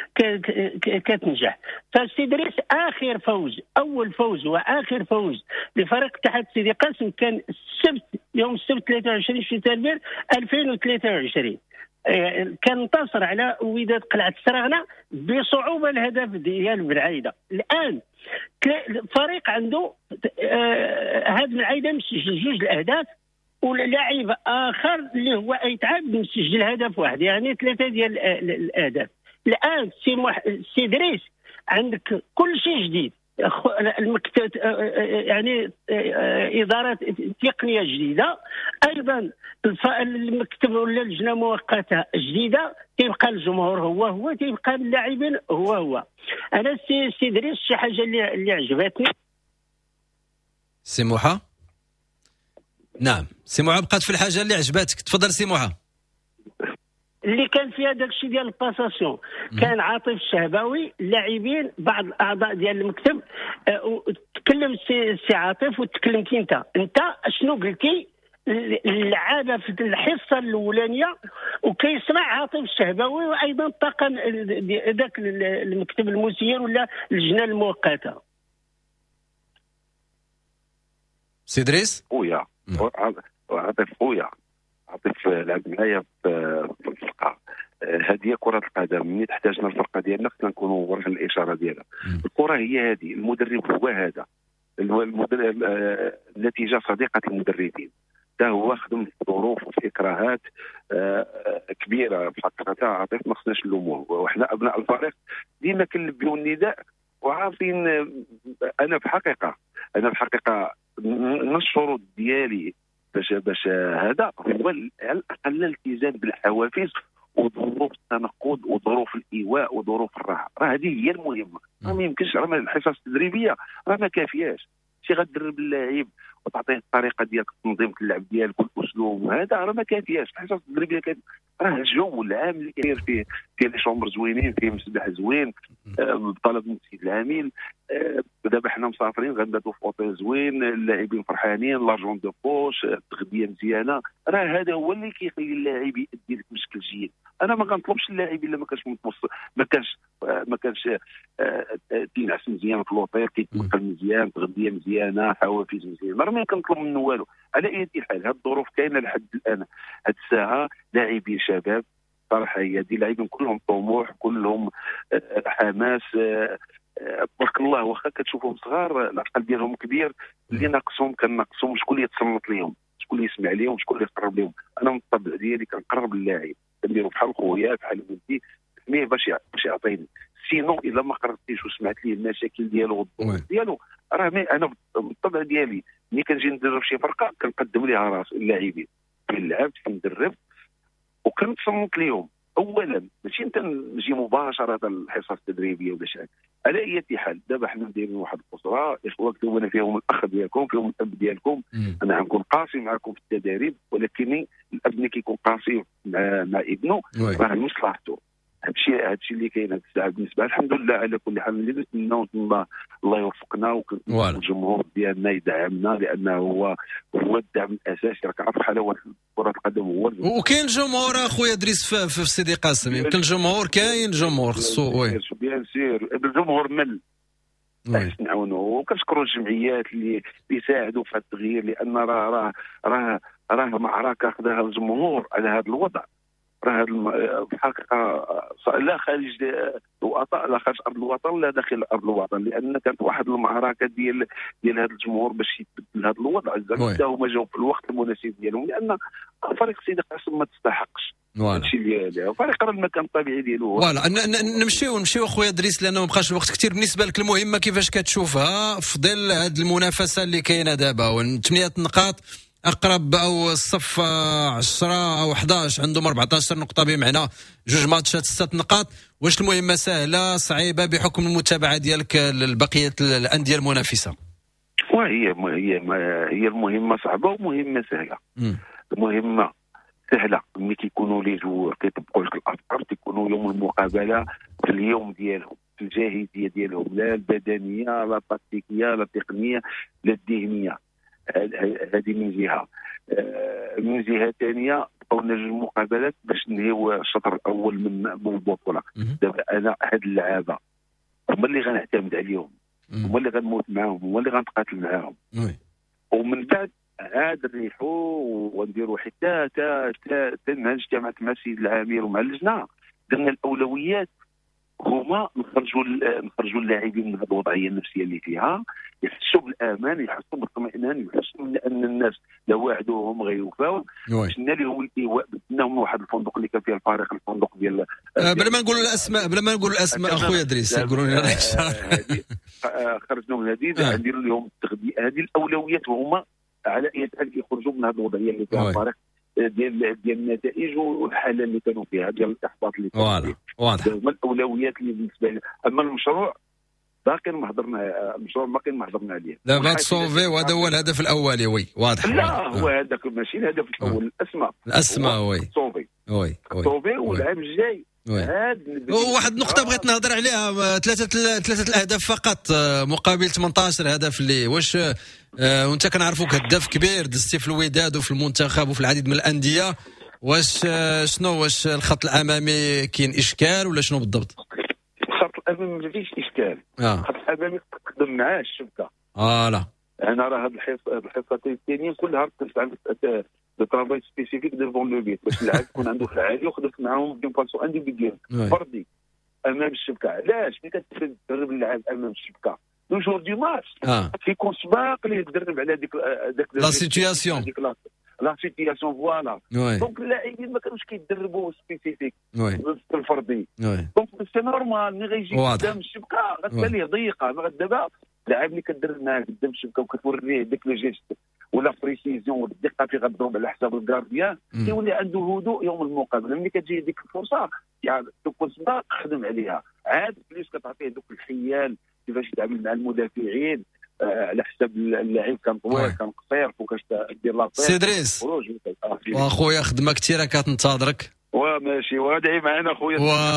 كتنجح. فالسي إدريس اخر فوز، اول فوز واخر فوز لفريق اتحاد سيدي قاسم كان يوم السبت 23 شتنبر 2023. كان انتصر على وداد قلعة السراغنة بصعوبة الهدف ديال بالعايدة. الآن فريق عنده هذا العايدة مسجل 2 الأهداف، ولاعب آخر اللي هو أيتعاب مسجل هدف واحد، يعني 3 ديال الأهداف. الآن سي إدريس عندك كل شيء جديد، المكتب يعني إدارة تقنية جديدة، أيضا المكتب ولا اللجنة مؤقتة جديدة، تيبقى الجمهور هو تيبقى اللاعبين هو. أنا سي إدريس شي حاجة اللي عجبتني. سي محا، نعم سي محا، بقات في الحاجة اللي عجبتك، تفضل سي محا. اللي كان فيها داك الشيء ديال الباساسيون، كان عاطف الشهباوي، اللاعبين بعض الاعضاء ديال المكتب، تكلم سي عاطف وتكلمتي انت شنو قلتي اللعابه في الحصه الاولانيه، وكيسمع عاطف الشهباوي وايضا الطاقم ذاك المكتب المسير ولا اللجنه المؤقته. سي إدريس خويا عاطف لعب معايا في الفرقه هذه كره القدم. ملي تحتاجنا الفرقه ديالنا خصنا نكونوا ورا الاشاره ديالها. الكره هي هذه، المدرب هو هذا، المدرب النتيجه صديقه المدربين. حتى هو خدم في ظروف وفي اكراهات كبيره في حقيقه. عاطف ما خصناش نلوموه، وحنا ابناء الفريق ديما كنلبيو النداء وعارفين. انا في حقيقه من الشروط ديالي باش هذا هو على الاقل الالتزام بالحوافز وظروف التنقل وظروف الايواء وظروف الراحه. راه هذه هي المهمه. ما يمكنش، راه الحصص التدريبيه راه ما كافياش. شي غتدرب اللاعب وتعطيه الطريقه ديالك، تنظيم اللعب ديالك والاسلوب، وهذا راه ما كافياش. الحصص التدريبيه كافيه. راه الجو العام اللي كاين فيه لي شومبر زوينين، فيه مسبح زوين بطلب من السيد العامل. دابا حنا مسافرين غنباتوا في اوتيل زوين، اللاعبين فرحانين، لارجون دو بوش، التغذيه مزيانه. راه هذا هو اللي كيخلي اللاعب يدي لك بشكل جيد. انا ما كنطلبش اللاعب الا ما كانش تينعس مزيان في لوطيل، كيتنقل مزيان، تغذيه مزيانه، حوافز مزيانه. راه ما كنطلب منه والو. على اي حال هاد الظروف كاينه لحد الان. هاد الساعه لاعبين شباب صراحه، هي دي لاعبين كلهم طموح، كلهم حماس، تبارك الله. واخا كتشوفهم صغار العقل ديالهم كبير. اللي ناقصهم كناقصهم شكون اللي يتصنت لهم، شكون اللي يسمع لهم، شكون اللي يقرب لهم. انا من الطبع ديالي كنقرب للاعب، كنديرو بحال خويا بحال ولدي، سميه باش يعطيني. سينو الا ما قربتيش وسمعت ليه المشاكل ديالو والظروف ديالو، راه انا بالطبع ديالي ملي كنجي ندرب شي فرقه كنقدم ليها راس اللاعبين، كنلعب كندرب وكنتصنت لهم. اولا ماشي انت نجي مباشره الحصص التدريبيه ولا شيء. على اي حال دابا حنا دايرين واحد الاسره، اخواتكم وانا فيهم الاخ ديالكم فيهم الاب ديالكم. انا غنكون قاسي معكم في التدريب، ولكن الاب ملي كيكون قاسي مع ابنه راه مصلحته. هادشي اللي كاين هاد الساعه بالنسبه الحمد لله. على كل حال اللي نتمناو الله يوفقنا والجمهور ديالنا يدعمنا، لانه هو الدعم الاساسي. راك عارف حلاوه كره القدم هو وكاين جمهور اخويا دريس في سيدي قاسم. يمكن الجمهور كاين جمهور خصو بيان سير الجمهور مل باش نعاونوه. وكنشكروا الجمعيات اللي يساعدوا في التغيير، لان راه معركه خداها الجمهور على هذا الوضع. راه في الحقيقه لا خارج الوطن، لا خارج ارض الوطن، لا داخل ارض الوطن، لان كانت واحد المعركه ديال هذا الجمهور باش يتبدل هذا الوضع. زعما هما جاوا في الوقت المناسب ديالهم، لان فريق سيدي قاسم ما تستحقش هادشي اللي فريق راه المكان الطبيعي ديالو. فوالا نمشيو اخويا دريس، لانه ما بقاش الوقت كثير. بالنسبه لك المهمه كيفاش كتشوفها في ظل هذه المنافسه اللي كاينه دابا؟ 8 نقاط، اقرب او الصف 10 او 11 عندهم 14 نقطه، بمعنى 2 ماتشات 6 نقاط. واش المهمه سهله صعيبه بحكم المتابعه ديالك لبقيه الانديه المنافسه؟ هي المهمه صعبه ومهمه سهله. المهمه سهله ملي كيكونوا لي جوار كيطبقوا لك الافكار، كيكونوا يوم المقابله في اليوم ديالهم، في الجاهزيه ديالهم، لا البدنيه لا التكتيكيه لا التقنيه لا الذهنيه. هذه من جهه. من جهه ثانيه بقاونا 2 مقابلات باش نهيو الشطر الاول من البطوله. دابا انا هاد اللعابه هما اللي غنعتمد عليهم، هما اللي غنموت معاهم، هما اللي غنتقاتل معاهم. ومن بعد عاد نريحوا ونديروا حتى نهار اجتمعت مع السيد العامل ومع اللجنه، درنا الاولويات هما نخرجوا اللاعبين من هذه الوضعيه النفسيه اللي فيها، يحسوا بالامان، يحسوا بالاطمئنان، يحسوا ان الناس لو وعدوهم غيوفاو. شفنا لهم الايواء، بدناهم واحد الفندق اللي كان فيه الفريق، الفندق ديال بلا ما نقولوا الاسماء اخويا دريس، يقولوا لنا خرجنا من هذه، نديروا لهم التغذيه. هذه الاولويات هما على اي حال يخرجوا من هذه الوضعيه اللي فيها الفريق ديال النتائج والحاله اللي كانوا فيها، ديال الاحباط اللي كانوا فيه. واضح. هما الاولويات اللي بالنسبه لي. اما المشروع باقي ما هضرنا عليه. دابا تصوفي، وهذا هو الهدف الاولي. واضح. لا هو هذاك ماشي الهدف الاول. الاسماء تصوفي والعام الجاي واحد النقطة بغيت نهضر عليها. ثلاثة الأهداف فقط مقابل 18 هدف. اللي واش وانت كنعرفوك هداف كبير، دزتي في الوداد وفي المنتخب وفي العديد من الأندية. واش الخط الأمامي كاين إشكال ولا شنو بالضبط؟ الخط الأمامي ما فيش إشكال. الخط الأمامي تقدم معاه الشبكة. لا أنا راه هاد الحصتين الثانيين كلها تستعمل دو ترافاي سبيسيفيك ديفون لو بيت، باش اللاعب يكون عنده فعاليه وخدمت معاهم دون فاسون انديفيديوال فردي امام الشبكه. علاش ملي كتدرب اللاعب امام الشبكه لو جور دو ماتش كيكون سباق ليه يتدرب على داك لا سيتوياسيون فوالا. دونك اللاعبين ما كانوش كيدربوا سبيسيفيك في الفردي. دونك سي نورمال ملي غيجي قدام الشبكه غتبان ليه ضيقه. دابا اللاعب اللي كدرب معاه قدام الشبكه وكتوريه داك لو جيست ولا بريسيزيون والدقه في غضرب على حساب الكارديان، كيولي عنده هدوء يوم المقابله. ملي كتجي ديك الفرصه يعني تكون سباق خدم عليها. عاد بليس كتعطيه دوك الحيال كيفاش يتعامل مع المدافعين على حساب اللاعب كان طويل كان قصير، فوقاش دير لاطير سي دريس. واخويا خدمه كثيره كتنتظرك. ماشي وادعي معنا خويا.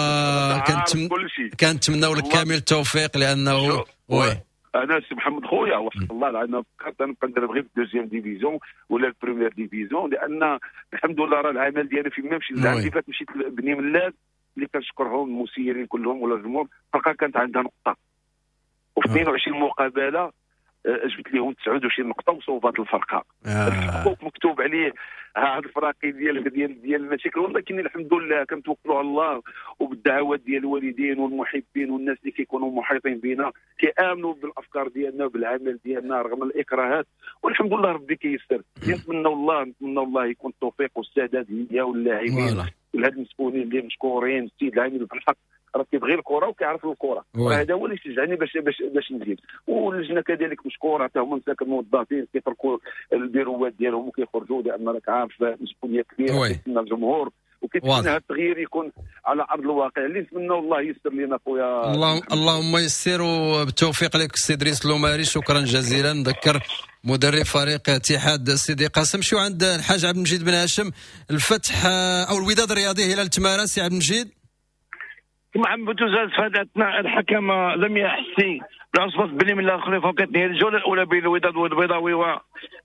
كنتمناو لك كامل التوفيق، لانه انا سي محمد خويا وحق الله انا فكرت نبقى ندير غير في الدوزيام ديفيزيون ولا البريمير ديفيزيون، لان الحمد لله راه العمل ديالي فين ما مشيت. العام اللي فات مشيت بني ملاد اللي كنشكرهم المسيرين كلهم ولا الجمهور، الفرقه كانت عندها نقطه وفي 22 مقابله جبت لهم 29 نقطه وصوبات الفرقه. الحقوق مكتوب عليه هذا الفراقي ديال المشاكل، ولكن الحمد لله كنتوكلوا على الله وبالدعوات ديال الوالدين والمحبين والناس اللي كيكونوا محيطين بنا كيامنوا بالافكار ديالنا وبالعمل ديالنا رغم الاكراهات، والحمد لله ربي كيسر. نتمنى الله يكون التوفيق والسداد ليا واللاعبين ولهاد المسؤولين اللي مشكورين. السيد العامل بالحق راه كيبغي الكره وكيعرف الكره، وهذا هو اللي شجعني باش نزيد. واللجنه كذلك مشكوره، حتى هما مساكن الموظفين كيتركوا البيروات ديالهم وكيخرجوا، لان راك عارف مسؤوليه كبيره من الجمهور وكيتمنى هذا التغيير يكون على ارض الواقع اللي نتمنى الله ييسر لنا خويا. اللهم يسر وبالتوفيق لك سي ادريس لوماري. شكرا جزيلا. نذكر مدرب فريق اتحاد سيدي قاسم. شو عند الحاج عبد المجيد بن هاشم الفتح او الوداد الرياضي هلال تمارا؟ سي عبد المجيد. محمد بوتوزاز فادتنا الحكم لم يحسي بأصبت بني من الآخرين فوقتني الجولة الأولى بين الوداد والبيضاوي و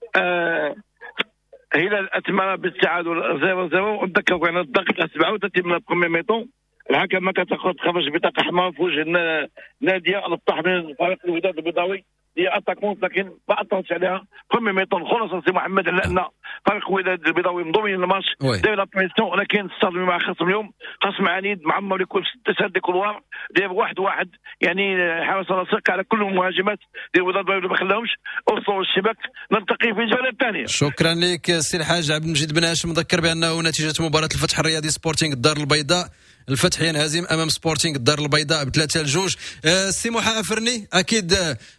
هلال أتمنى بالتعادل 0-0. ونذكر أن الدقيقة 37 من البرومي ميطون الحكم ما خرج بطاقة حمراء في وجه نادية الطاح من فريق الوداد البيضاوي. هي اتاكونت لكن ما اثرتش عليها. برومي ميطون خلص سي محمد على ان فريق الوداد البيضاوي مضمن الماتش داير لا بريسيون، ولكن استخدم مع خصم اليوم خصم عنيد معمر يكون في تسد كولوار داير 1-1 يعني حرس الرصاق على كل المهاجمات ديال الوداد البيضاوي ما خلاهمش وصلوا الشباك. نلتقي في الجوله الثانيه. شكرا لك سي الحاج عبد المجيد بن هاشم. نذكر بانه نتيجه مباراه الفتح الرياضي سبورتينغ الدار البيضاء، الفتح ينهزم امام سبورتينغ الدار البيضاء ب3-2. سي محا افرني اكيد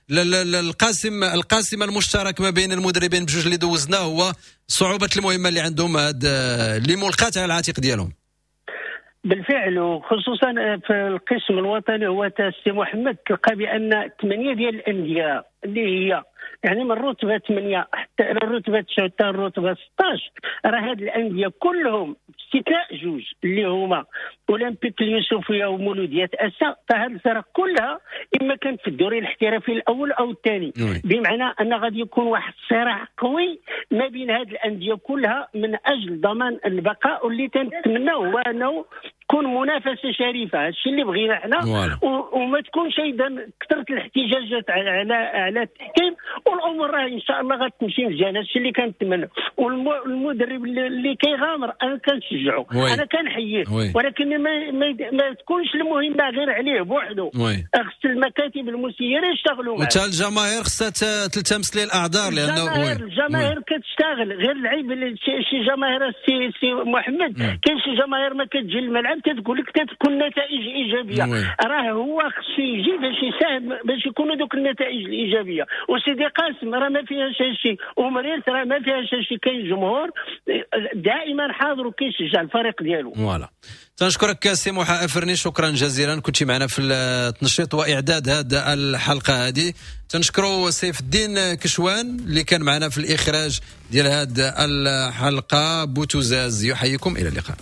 القاسم المشترك ما بين المدربين بجوج اللي دوزناه هو صعوبه المهمه اللي عندهم هاد اللي ملقات على العاتق ديالهم. بالفعل، وخصوصا في القسم الوطني هو سي محمد تلقى بان 8 ديال الانديه اللي هي يعني من الرتبه 8 حتى الرتبه 9 حتى الرتبه 16 راه هاد الانديه كلهم باستثناء جوج اللي هما اولمبيك اليوسفيه ومولوديه اسا، فهاد الفرق كلها اما كانت في الدوري الاحترافي الاول او الثاني، بمعنى ان غادي يكون واحد الصراع قوي ما بين هاد الانديه كلها من اجل ضمان البقاء. واللي تنتمناه هو انه تكون منافسه شريفه، هادشي اللي بغينا حنا، وما تكونش ايضا كثره الاحتجاجات على التحكيم، والامور راه ان شاء الله غتمشي مزيان. هادشي اللي كنتمنى. والمدرب اللي كيغامر انا كنشجعه، انا كنحييه، ولكن ما تكونش المهمه غير عليه بوحده. خص المكاتب المسيره يشتغلوا معاه، وتا الجماهير خصها تلتمس ليه الاعذار، لانه الجماهير كتشتغل غير العيب. شي جماهير سي محمد كاين شي جماهير ما كتجي للملعب كتقول لك تكون نتائج ايجابيه، راه هو خصو يجي باش يساهم باش يكونوا دوك النتائج الايجابيه. وسيدي قاسم راه ما فيهاش شي، ومريت راه ما فيهاش شي، كاين جمهور دائما حاضر وكيشجع الفريق ديالو. فوالا. تنشكرك سي محا افرني، شكرا جزيلا. كنتي معنا في التنشيط واعداد هذه الحلقه هذه. تنشكروا سيف الدين كشوان اللي كان معنا في الاخراج ديال هذه الحلقه. بوتوزاز يحييكم، الى اللقاء.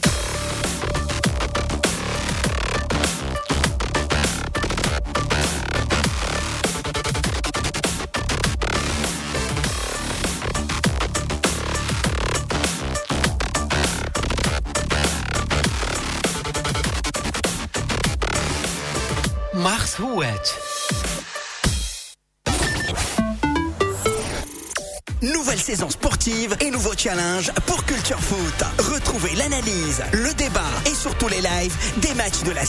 Mars Houette. Nouvelle saison sportive et nouveau challenge pour Culture Foot. Retrouvez l'analyse, le débat et surtout les lives des matchs de la